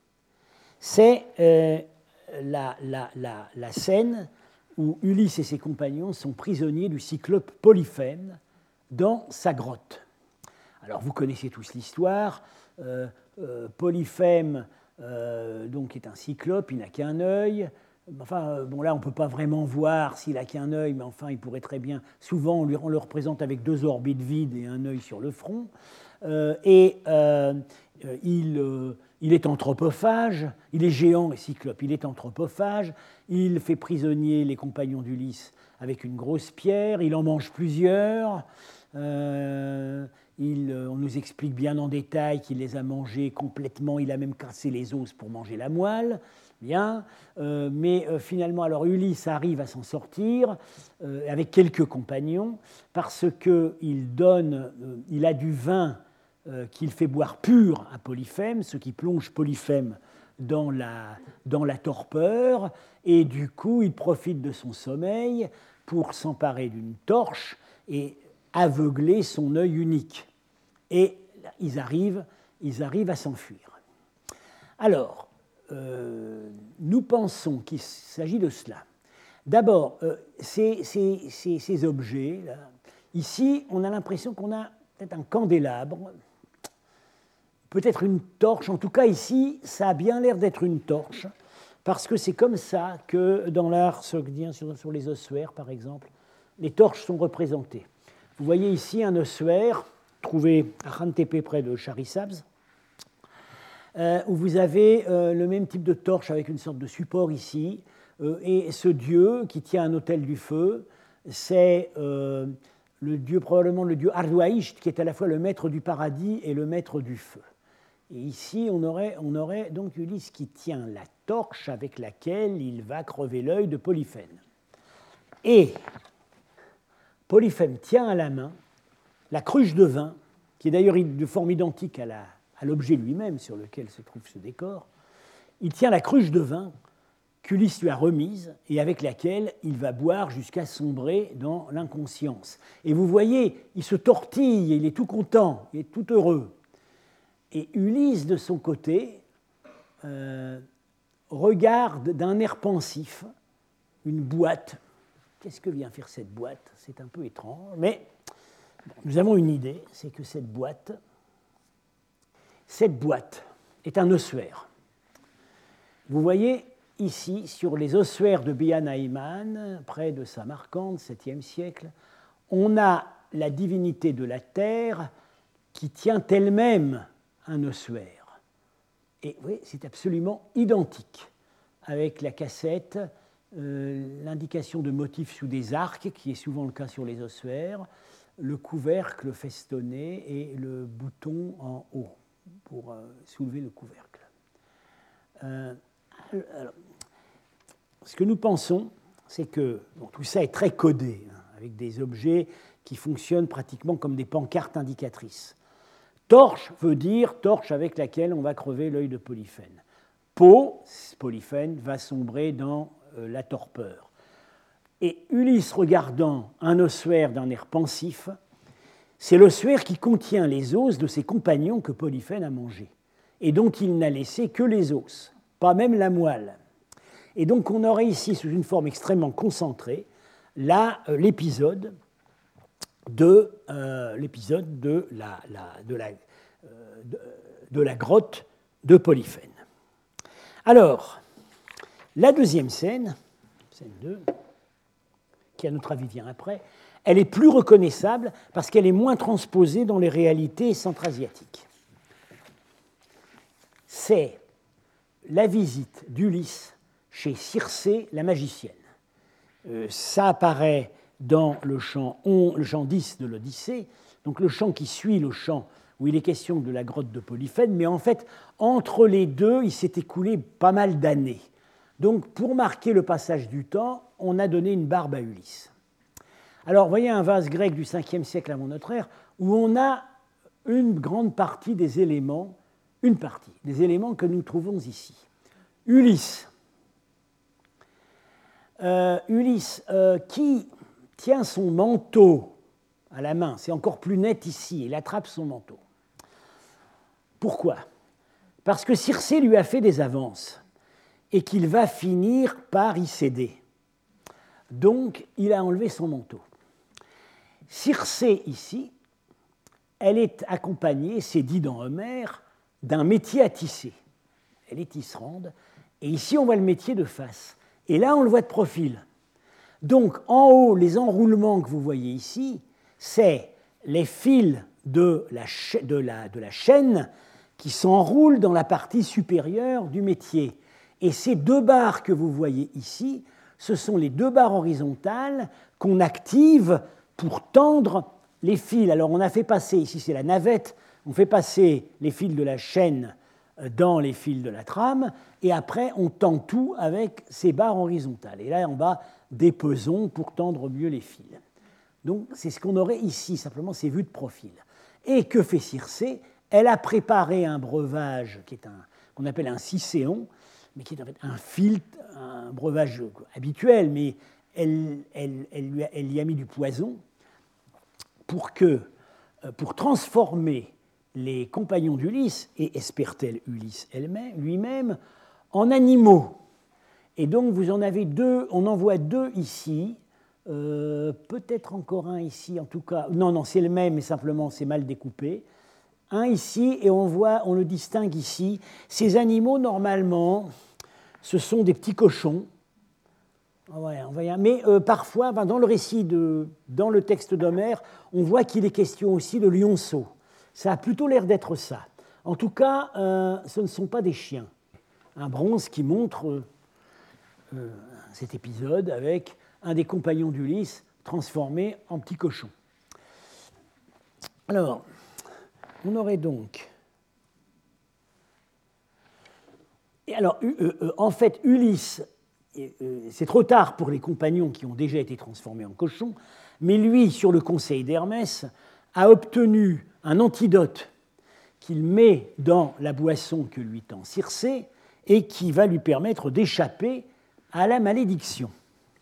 Speaker 1: C'est euh, la, la, la, la scène où Ulysse et ses compagnons sont prisonniers du cyclope Polyphème, dans sa grotte. Alors, vous connaissez tous l'histoire. Euh, euh, Polyphème euh, donc, est un cyclope, il n'a qu'un œil. Enfin, bon, là, on ne peut pas vraiment voir s'il n'a qu'un œil, mais enfin, il pourrait très bien... Souvent, on, lui, on le représente avec deux orbites vides et un œil sur le front. Euh, et euh, il, euh, il est anthropophage, il est géant et cyclope, il est anthropophage, il fait prisonnier les compagnons d'Ulysse avec une grosse pierre, il en mange plusieurs... Euh, il, on nous explique bien en détail qu'il les a mangés complètement, il a même cassé les os pour manger la moelle, bien, euh, mais euh, finalement, alors Ulysse arrive à s'en sortir euh, avec quelques compagnons parce qu'il donne, euh, il a du vin euh, qu'il fait boire pur à Polyphème, ce qui plonge Polyphème dans la, dans la torpeur, et du coup, il profite de son sommeil pour s'emparer d'une torche et aveugler son œil unique. Et ils arrivent, ils arrivent à s'enfuir. Alors, euh, nous pensons qu'il s'agit de cela. D'abord, euh, ces, ces, ces, ces objets, là, ici, on a l'impression qu'on a peut-être un candélabre, peut-être une torche. En tout cas, ici, ça a bien l'air d'être une torche, parce que c'est comme ça que dans l'art sogdien, sur, sur les ossuaires, par exemple, les torches sont représentées. Vous voyez ici un ossuaire trouvé à Khan Tepe près de Charissabz, euh, où vous avez euh, le même type de torche avec une sorte de support ici. Euh, et ce dieu qui tient un autel du feu, c'est euh, le dieu, probablement le dieu Ardwaïcht, qui est à la fois le maître du paradis et le maître du feu. Et ici, on aurait, on aurait donc Ulysse qui tient la torche avec laquelle il va crever l'œil de Polyphème. Et Polyphème tient à la main la cruche de vin, qui est d'ailleurs de forme identique à, la, à l'objet lui-même sur lequel se trouve ce décor. Il tient la cruche de vin qu'Ulysse lui a remise et avec laquelle il va boire jusqu'à sombrer dans l'inconscience. Et vous voyez, il se tortille, il est tout content, il est tout heureux. Et Ulysse, de son côté, euh, regarde d'un air pensif une boîte. Qu'est-ce que vient faire cette boîte? C'est un peu étrange, mais bon, nous avons une idée, c'est que cette boîte, cette boîte est un ossuaire. Vous voyez ici, sur les ossuaires de Bihan Ayman, près de Samarcande, septième siècle, on a la divinité de la terre qui tient elle-même un ossuaire. Et oui, c'est absolument identique avec la cassette, euh, l'indication de motifs sous des arcs, qui est souvent le cas sur les ossuaires, le couvercle festonné et le bouton en haut pour euh, soulever le couvercle. Euh, alors, ce que nous pensons, c'est que bon, tout ça est très codé, hein, avec des objets qui fonctionnent pratiquement comme des pancartes indicatrices. Torche veut dire torche avec laquelle on va crever l'œil de Polyphène. Peau, Polyphène, va sombrer dans euh, la torpeur. Et Ulysse regardant un ossuaire d'un air pensif, c'est l'ossuaire qui contient les os de ses compagnons que Polyphène a mangés, et dont il n'a laissé que les os, pas même la moelle. Et donc on aurait ici, sous une forme extrêmement concentrée, là, euh, l'épisode de, euh, l'épisode de, la, la, de, la, euh, de, de la grotte de Polyphène. Alors, la deuxième scène, scène deux, qui à notre avis vient après, elle est plus reconnaissable parce qu'elle est moins transposée dans les réalités centra-asiatiques. C'est la visite d'Ulysse chez Circé, la magicienne. Euh, ça apparaît dans le chant, on, le chant dix de l'Odyssée, donc le chant qui suit le chant où il est question de la grotte de Polyphène, mais en fait, entre les deux, il s'est écoulé pas mal d'années. Donc, pour marquer le passage du temps, on a donné une barbe à Ulysse. Alors, voyez un vase grec du cinquième siècle avant notre ère, où on a une grande partie des éléments, une partie des éléments que nous trouvons ici. Ulysse, euh, Ulysse euh, qui tient son manteau à la main, c'est encore plus net ici, il attrape son manteau. Pourquoi ? Parce que Circé lui a fait des avances et qu'il va finir par y céder. Donc, il a enlevé son manteau. Circé, ici, elle est accompagnée, c'est dit dans Homère, d'un métier à tisser. Elle est tisserande, et ici, on voit le métier de face. Et là, on le voit de profil. Donc, en haut, les enroulements que vous voyez ici, c'est les fils de la, cha- de la, de la chaîne qui s'enroulent dans la partie supérieure du métier. Et ces deux barres que vous voyez ici, ce sont les deux barres horizontales qu'on active pour tendre les fils. Alors, on a fait passer, ici c'est la navette, on fait passer les fils de la chaîne dans les fils de la trame, et après, on tend tout avec ces barres horizontales. Et là, en bas, des pesons pour tendre mieux les fils. Donc, c'est ce qu'on aurait ici, simplement, c'est vu de profil. Et que fait Circé ? Elle a préparé un breuvage qui est un, qu'on appelle un cicéon, mais qui est en fait un filtre, un breuvage habituel, mais elle, elle, elle, lui a, elle y a mis du poison pour, que, pour transformer les compagnons d'Ulysse, et espère-t-elle Ulysse elle-même, lui-même, en animaux. Et donc vous en avez deux, on en voit deux ici, euh, peut-être encore un ici, en tout cas, non, non, c'est le même, mais simplement c'est mal découpé. Un ici, et on voit, on le distingue ici. Ces animaux, normalement, ce sont des petits cochons. Ouais, on voit, mais euh, parfois, ben, dans le récit, de, dans le texte d'Homère, on voit qu'il est question aussi de lionceaux. Ça a plutôt l'air d'être ça. En tout cas, euh, ce ne sont pas des chiens. Un bronze qui montre euh, euh, cet épisode avec un des compagnons d'Ulysse transformé en petit cochon. Alors, on aurait donc... Et alors, euh, euh, en fait, Ulysse, euh, c'est trop tard pour les compagnons qui ont déjà été transformés en cochons, mais lui, sur le conseil d'Hermès, a obtenu un antidote qu'il met dans la boisson que lui tend Circé et qui va lui permettre d'échapper à la malédiction.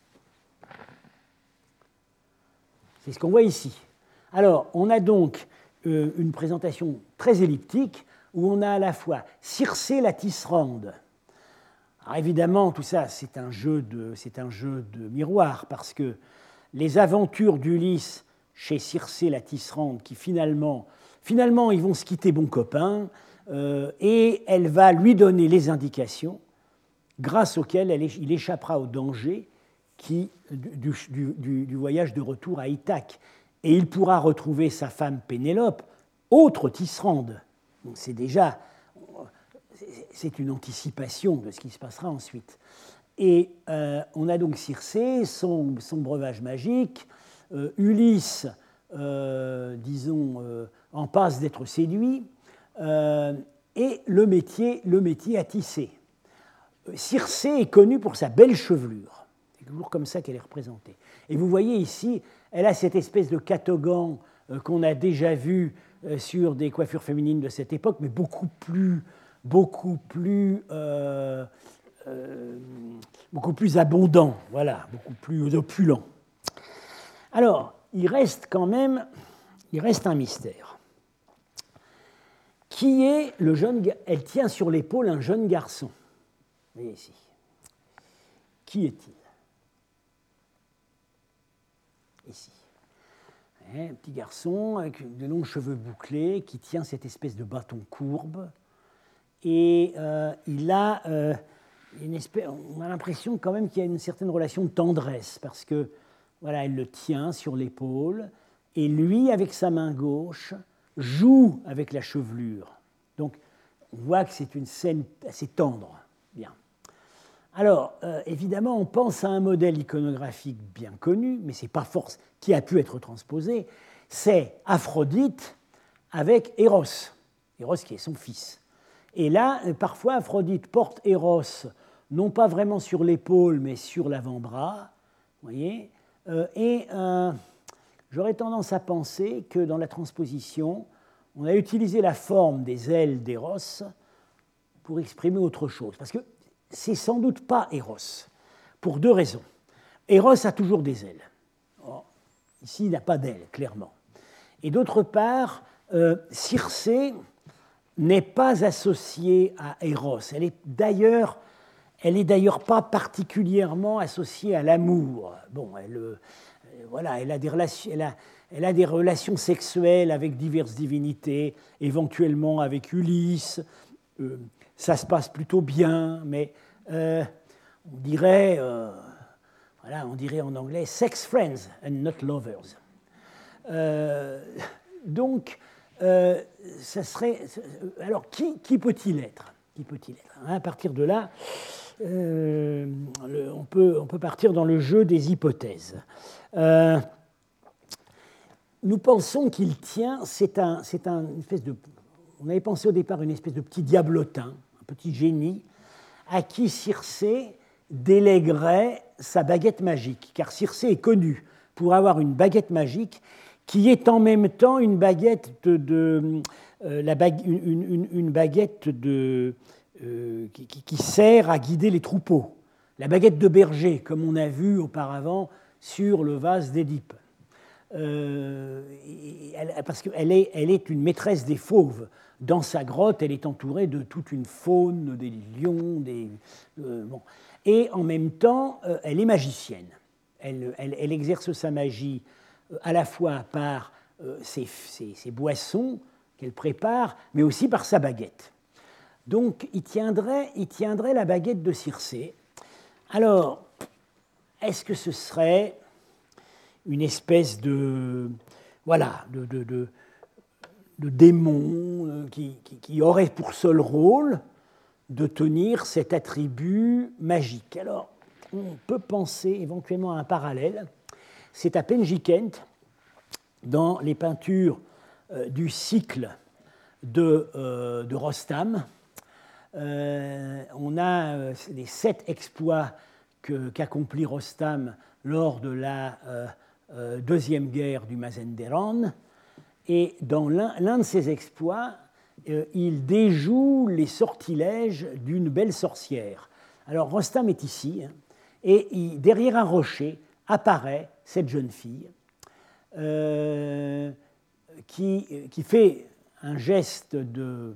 Speaker 1: C'est ce qu'on voit ici. Alors, on a donc euh, une présentation très elliptique où on a à la fois Circé la tisserande. Alors évidemment, tout ça, c'est un jeu de, c'est un jeu de miroir, parce que les aventures d'Ulysse chez Circé la tisserande, qui finalement, finalement ils vont se quitter bons copains, euh, et elle va lui donner les indications grâce auxquelles elle, il échappera au danger qui, du, du, du, du voyage de retour à Ithaque. Et il pourra retrouver sa femme Pénélope, autre tisserande. Donc c'est déjà, c'est une anticipation de ce qui se passera ensuite. Et euh, on a donc Circé, son, son breuvage magique, euh, Ulysse euh, disons, euh, en passe d'être séduit, euh, et le métier, le métier à tisser. Circé est connue pour sa belle chevelure. C'est toujours comme ça qu'elle est représentée. Et vous voyez ici, elle a cette espèce de catogan euh, qu'on a déjà vu euh, sur des coiffures féminines de cette époque, mais beaucoup plus, beaucoup plus, euh, euh, beaucoup plus abondant, voilà, beaucoup plus opulent. Alors, il reste quand même, il reste un mystère. Qui est le jeune garçon? Elle tient sur l'épaule un jeune garçon. Vous voyez ici. Qui est-il? Ici. Un petit garçon avec de longs cheveux bouclés qui tient cette espèce de bâton courbe. Et euh, il a euh, une espèce, on a l'impression quand même qu'il y a une certaine relation de tendresse parce que voilà, elle le tient sur l'épaule et lui, avec sa main gauche, joue avec la chevelure. Donc, on voit que c'est une scène assez tendre. Bien. Alors, euh, évidemment, on pense à un modèle iconographique bien connu, mais ce n'est pas force qui a pu être transposé. C'est Aphrodite avec Eros, Eros qui est son fils. Et là, parfois, Aphrodite porte Eros, non pas vraiment sur l'épaule, mais sur l'avant-bras, vous voyez. Euh, et euh, j'aurais tendance à penser que dans la transposition, on a utilisé la forme des ailes d'Eros pour exprimer autre chose. Parce que c'est sans doute pas Eros, pour deux raisons. Eros a toujours des ailes. Or, ici, il n'a pas d'ailes, clairement. Et d'autre part, euh, Circé n'est pas associée à Eros. Elle est d'ailleurs, elle est d'ailleurs pas particulièrement associée à l'amour. Bon, elle, euh, voilà, elle a des relations, elle a, elle a des relations sexuelles avec diverses divinités, éventuellement avec Ulysse. Euh, ça se passe plutôt bien, mais euh, on dirait, euh, voilà, on dirait en anglais, sex friends and not lovers. Euh, donc, euh, ça serait, alors qui, qui peut-il être? Qui peut-il être? À partir de là, euh, le, on, peut, on peut partir dans le jeu des hypothèses. Euh, nous pensons qu'il tient, c'est un, c'est un une espèce de, on avait pensé au départ une espèce de petit diablotin, un petit génie, à qui Circé délèguerait sa baguette magique, car Circé est connue pour avoir une baguette magique qui est en même temps une baguette de, de euh, la bague, une, une, une baguette de, euh, qui, qui sert à guider les troupeaux, la baguette de berger, comme on a vu auparavant sur le vase d'Édipe. Euh, elle, parce qu'elle est, elle est une maîtresse des fauves. Dans sa grotte, elle est entourée de toute une faune, des lions, des, euh, bon. Et en même temps, euh, elle est magicienne. Elle, elle, elle exerce sa magie euh, à la fois par euh, ses, ses, ses boissons qu'elle prépare, mais aussi par sa baguette. Donc, il tiendrait, il tiendrait la baguette de Circé. Alors, est-ce que ce serait une espèce de, voilà, de, de, de, de démon qui, qui, qui aurait pour seul rôle de tenir cet attribut magique? Alors, on peut penser éventuellement à un parallèle. C'est à Penjikent, dans les peintures euh, du cycle de, euh, de Rostam. Euh, on a euh, les sept exploits que, qu'accomplit Rostam lors de la euh, euh, deuxième guerre du Mazanderan. Et dans l'un, l'un de ces exploits, euh, il déjoue les sortilèges d'une belle sorcière. Alors Rostam est ici, hein, et il, derrière un rocher apparaît cette jeune fille euh, qui, qui fait un geste de,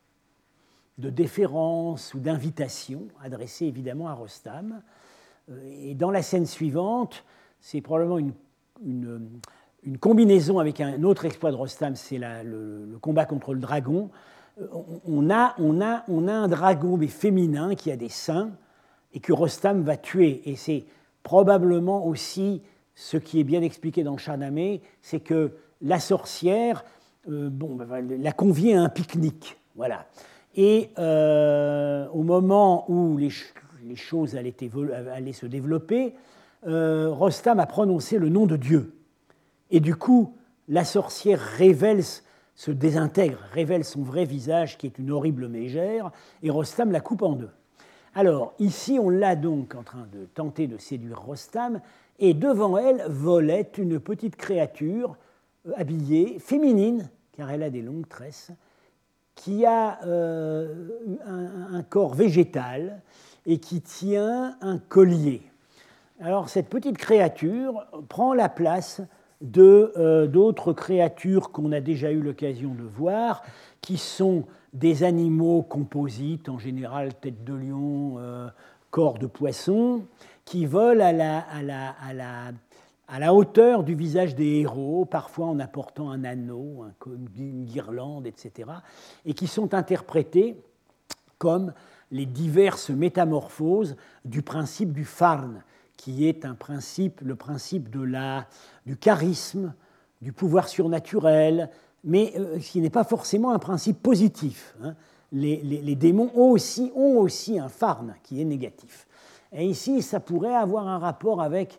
Speaker 1: de déférence ou d'invitation, adressé évidemment à Rostam. Et dans la scène suivante, c'est probablement une, une, une combinaison avec un autre exploit de Rostam, c'est la, le, le combat contre le dragon. On a, on, a, on a un dragon, mais féminin, qui a des seins, et que Rostam va tuer. Et c'est probablement aussi ce qui est bien expliqué dans le Shahnameh, c'est que la sorcière euh, bon, la convie à un pique-nique. Voilà. Et euh, au moment où les, les choses allaient, évolu- allaient se développer, euh, Rostam a prononcé le nom de Dieu. Et du coup, la sorcière révèle, se désintègre, révèle son vrai visage qui est une horrible mégère, et Rostam la coupe en deux. Alors, ici, on l'a donc en train de tenter de séduire Rostam, et devant elle volait une petite créature euh, habillée, féminine, car elle a des longues tresses, qui a euh, un, un corps végétal et qui tient un collier. Alors, cette petite créature prend la place de, euh, d'autres créatures qu'on a déjà eu l'occasion de voir, qui sont des animaux composites, en général tête de lion, euh, corps de poisson, qui volent à la, à, la, à, la, à la hauteur du visage des héros, parfois en apportant un anneau, un, une guirlande, et cetera, et qui sont interprétés comme les diverses métamorphoses du principe du farn, qui est un principe, le principe de la, du charisme, du pouvoir surnaturel, mais euh, qui n'est pas forcément un principe positif. Hein. Les, les, les démons ont aussi, ont aussi un farn qui est négatif. Et ici, ça pourrait avoir un rapport avec,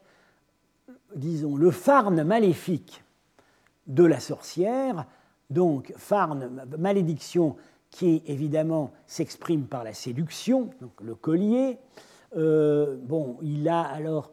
Speaker 1: disons, le farn maléfique de la sorcière, donc farn, malédiction, qui évidemment s'exprime par la séduction, donc le collier. Euh, bon, il a alors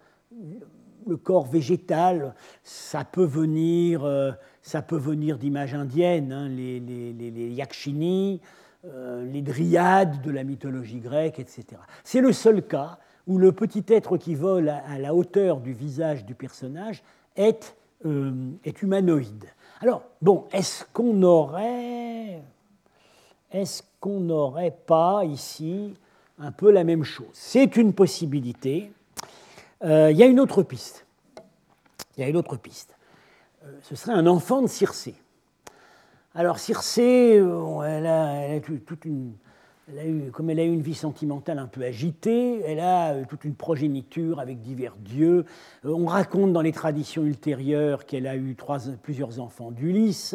Speaker 1: le corps végétal, ça peut venir, euh, ça peut venir d'images indiennes, hein, les, les, les, les yakshini, euh, les dryades de la mythologie grecque, et cetera. C'est le seul cas où le petit être qui vole à, à la hauteur du visage du personnage est, euh, est humanoïde. Alors, bon, est-ce qu'on aurait, est-ce qu'on n'aurait pas ici un peu la même chose? C'est une possibilité. Euh, il y a une autre piste. Il y a une autre piste. Euh, ce serait un enfant de Circé. Alors Circé, euh, elle, a, elle a toute une, elle a eu, comme elle a eu une vie sentimentale un peu agitée, elle a euh, toute une progéniture avec divers dieux. Euh, on raconte dans les traditions ultérieures qu'elle a eu trois, plusieurs enfants d'Ulysse,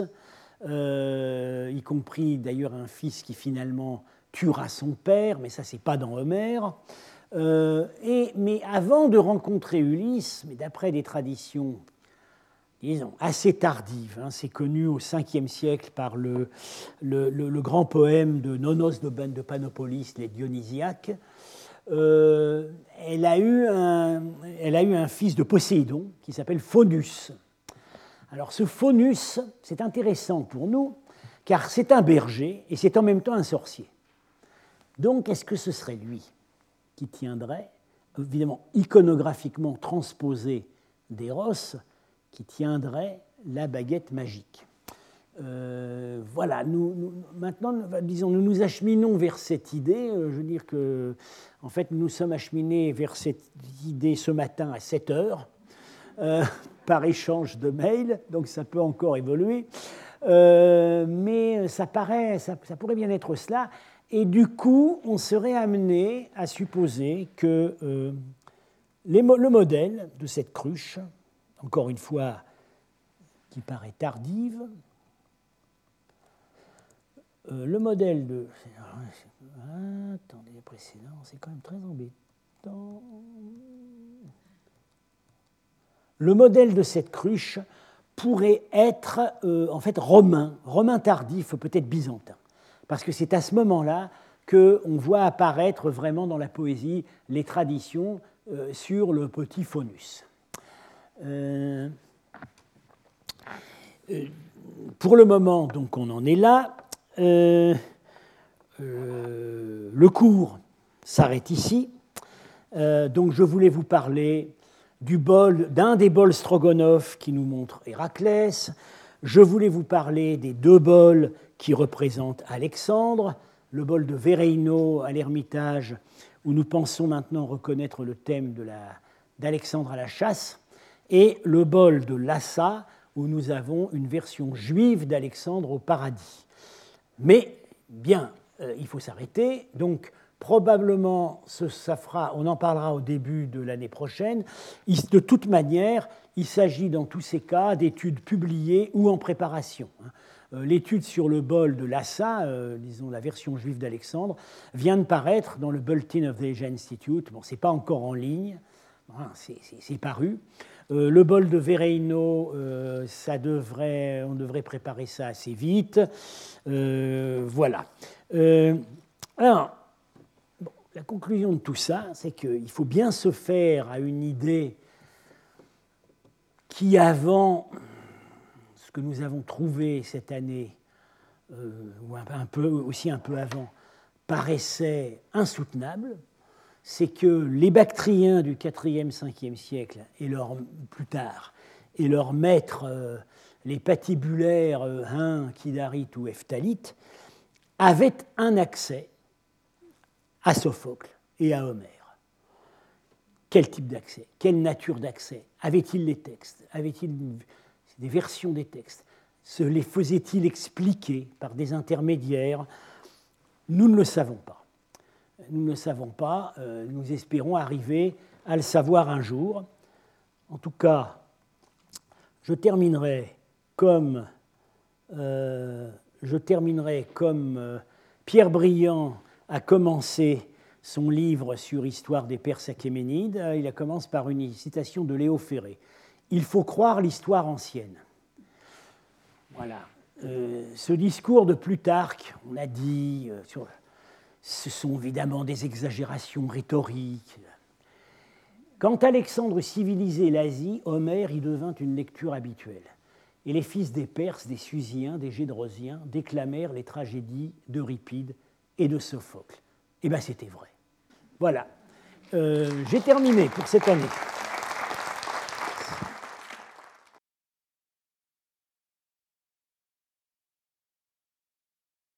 Speaker 1: euh, y compris d'ailleurs un fils qui finalement tuera son père, mais ça c'est pas dans Homère. Euh, et, mais avant de rencontrer Ulysse, mais d'après des traditions, disons, assez tardives, hein, c'est connu au cinquième siècle par le, le, le, le grand poème de Nonos de, de Panopolis, les Dionysiaques, euh, elle, a eu un, elle a eu un fils de Poséidon qui s'appelle Faunus. Alors ce Faunus, c'est intéressant pour nous, car c'est un berger et c'est en même temps un sorcier. Donc est-ce que ce serait lui qui tiendrait, évidemment iconographiquement transposé d'Eros, qui tiendrait la baguette magique? euh, Voilà, nous, nous, maintenant, disons, nous nous acheminons vers cette idée. Je veux dire que, en fait, nous nous sommes acheminés vers cette idée ce matin à sept heures, euh, par échange de mails, donc ça peut encore évoluer. Euh, mais ça, paraît, ça, ça pourrait bien être cela. Et du coup, on serait amené à supposer que euh, les, le modèle de cette cruche, encore une fois, qui paraît tardive, euh, le modèle de... Ah, attendez, le précédent, c'est quand même très embêtant. Le modèle de cette cruche pourrait être euh, en fait romain, romain tardif, peut-être byzantin. Parce que c'est à ce moment-là qu'on voit apparaître vraiment dans la poésie les traditions euh, sur le petit Faunus. Euh, euh, pour le moment, donc, on en est là. Euh, euh, le cours s'arrête ici. Euh, donc, je voulais vous parler du bol, d'un des bols Stroganov qui nous montre Héraclès. Je voulais vous parler des deux bols qui représentent Alexandre, le bol de Vereino à l'Ermitage, où nous pensons maintenant reconnaître le thème de la, d'Alexandre à la chasse, et le bol de Lassa, où nous avons une version juive d'Alexandre au paradis. Mais, bien, euh, il faut s'arrêter, donc probablement ce, ça fera, on en parlera au début de l'année prochaine. Il, de toute manière, il s'agit dans tous ces cas d'études publiées ou en préparation. L'étude sur le bol de Lassa, euh, disons la version juive d'Alexandre, vient de paraître dans le Bulletin of the Asia Institute. Bon, ce n'est pas encore en ligne, Hein, c'est paru. Euh, le bol de Vereino, euh, ça devrait, on devrait préparer ça assez vite. Euh, voilà. Euh, alors, bon, la conclusion de tout ça, c'est qu'il faut bien se faire à une idée qui, avant ce que nous avons trouvé cette année, euh, ou un, un peu, aussi un peu avant, paraissait insoutenable. C'est que les Bactriens du quatrième cinquième siècle, et leur, plus tard, et leurs maîtres, euh, les patibulaires euh, Hun, Kidarites ou Ephthalites, avaient un accès à Sophocle et à Homère. Quel type d'accès? Quelle nature d'accès? Avaient-ils les textes? Avaient-ils des versions des textes? Se les faisaient-ils expliquer par des intermédiaires? Nous ne le savons pas. Nous ne le savons pas, euh, nous espérons arriver à le savoir un jour. En tout cas, je terminerai comme, euh, je terminerai comme euh, Pierre Briand a commencé son livre sur Histoire des Perses achéménides. Il commence par une citation de Léo Ferré. « Il faut croire l'histoire ancienne ». Voilà. Euh, ce discours de Plutarque, on a dit... Euh, sur, ce sont évidemment des exagérations rhétoriques. Quand Alexandre civilisait l'Asie, Homère y devint une lecture habituelle. Et les fils des Perses, des Susiens, des Gédrosiens déclamèrent les tragédies d'Euripide et de Sophocle. Eh bien, c'était vrai. Voilà. Euh, j'ai terminé pour cette année.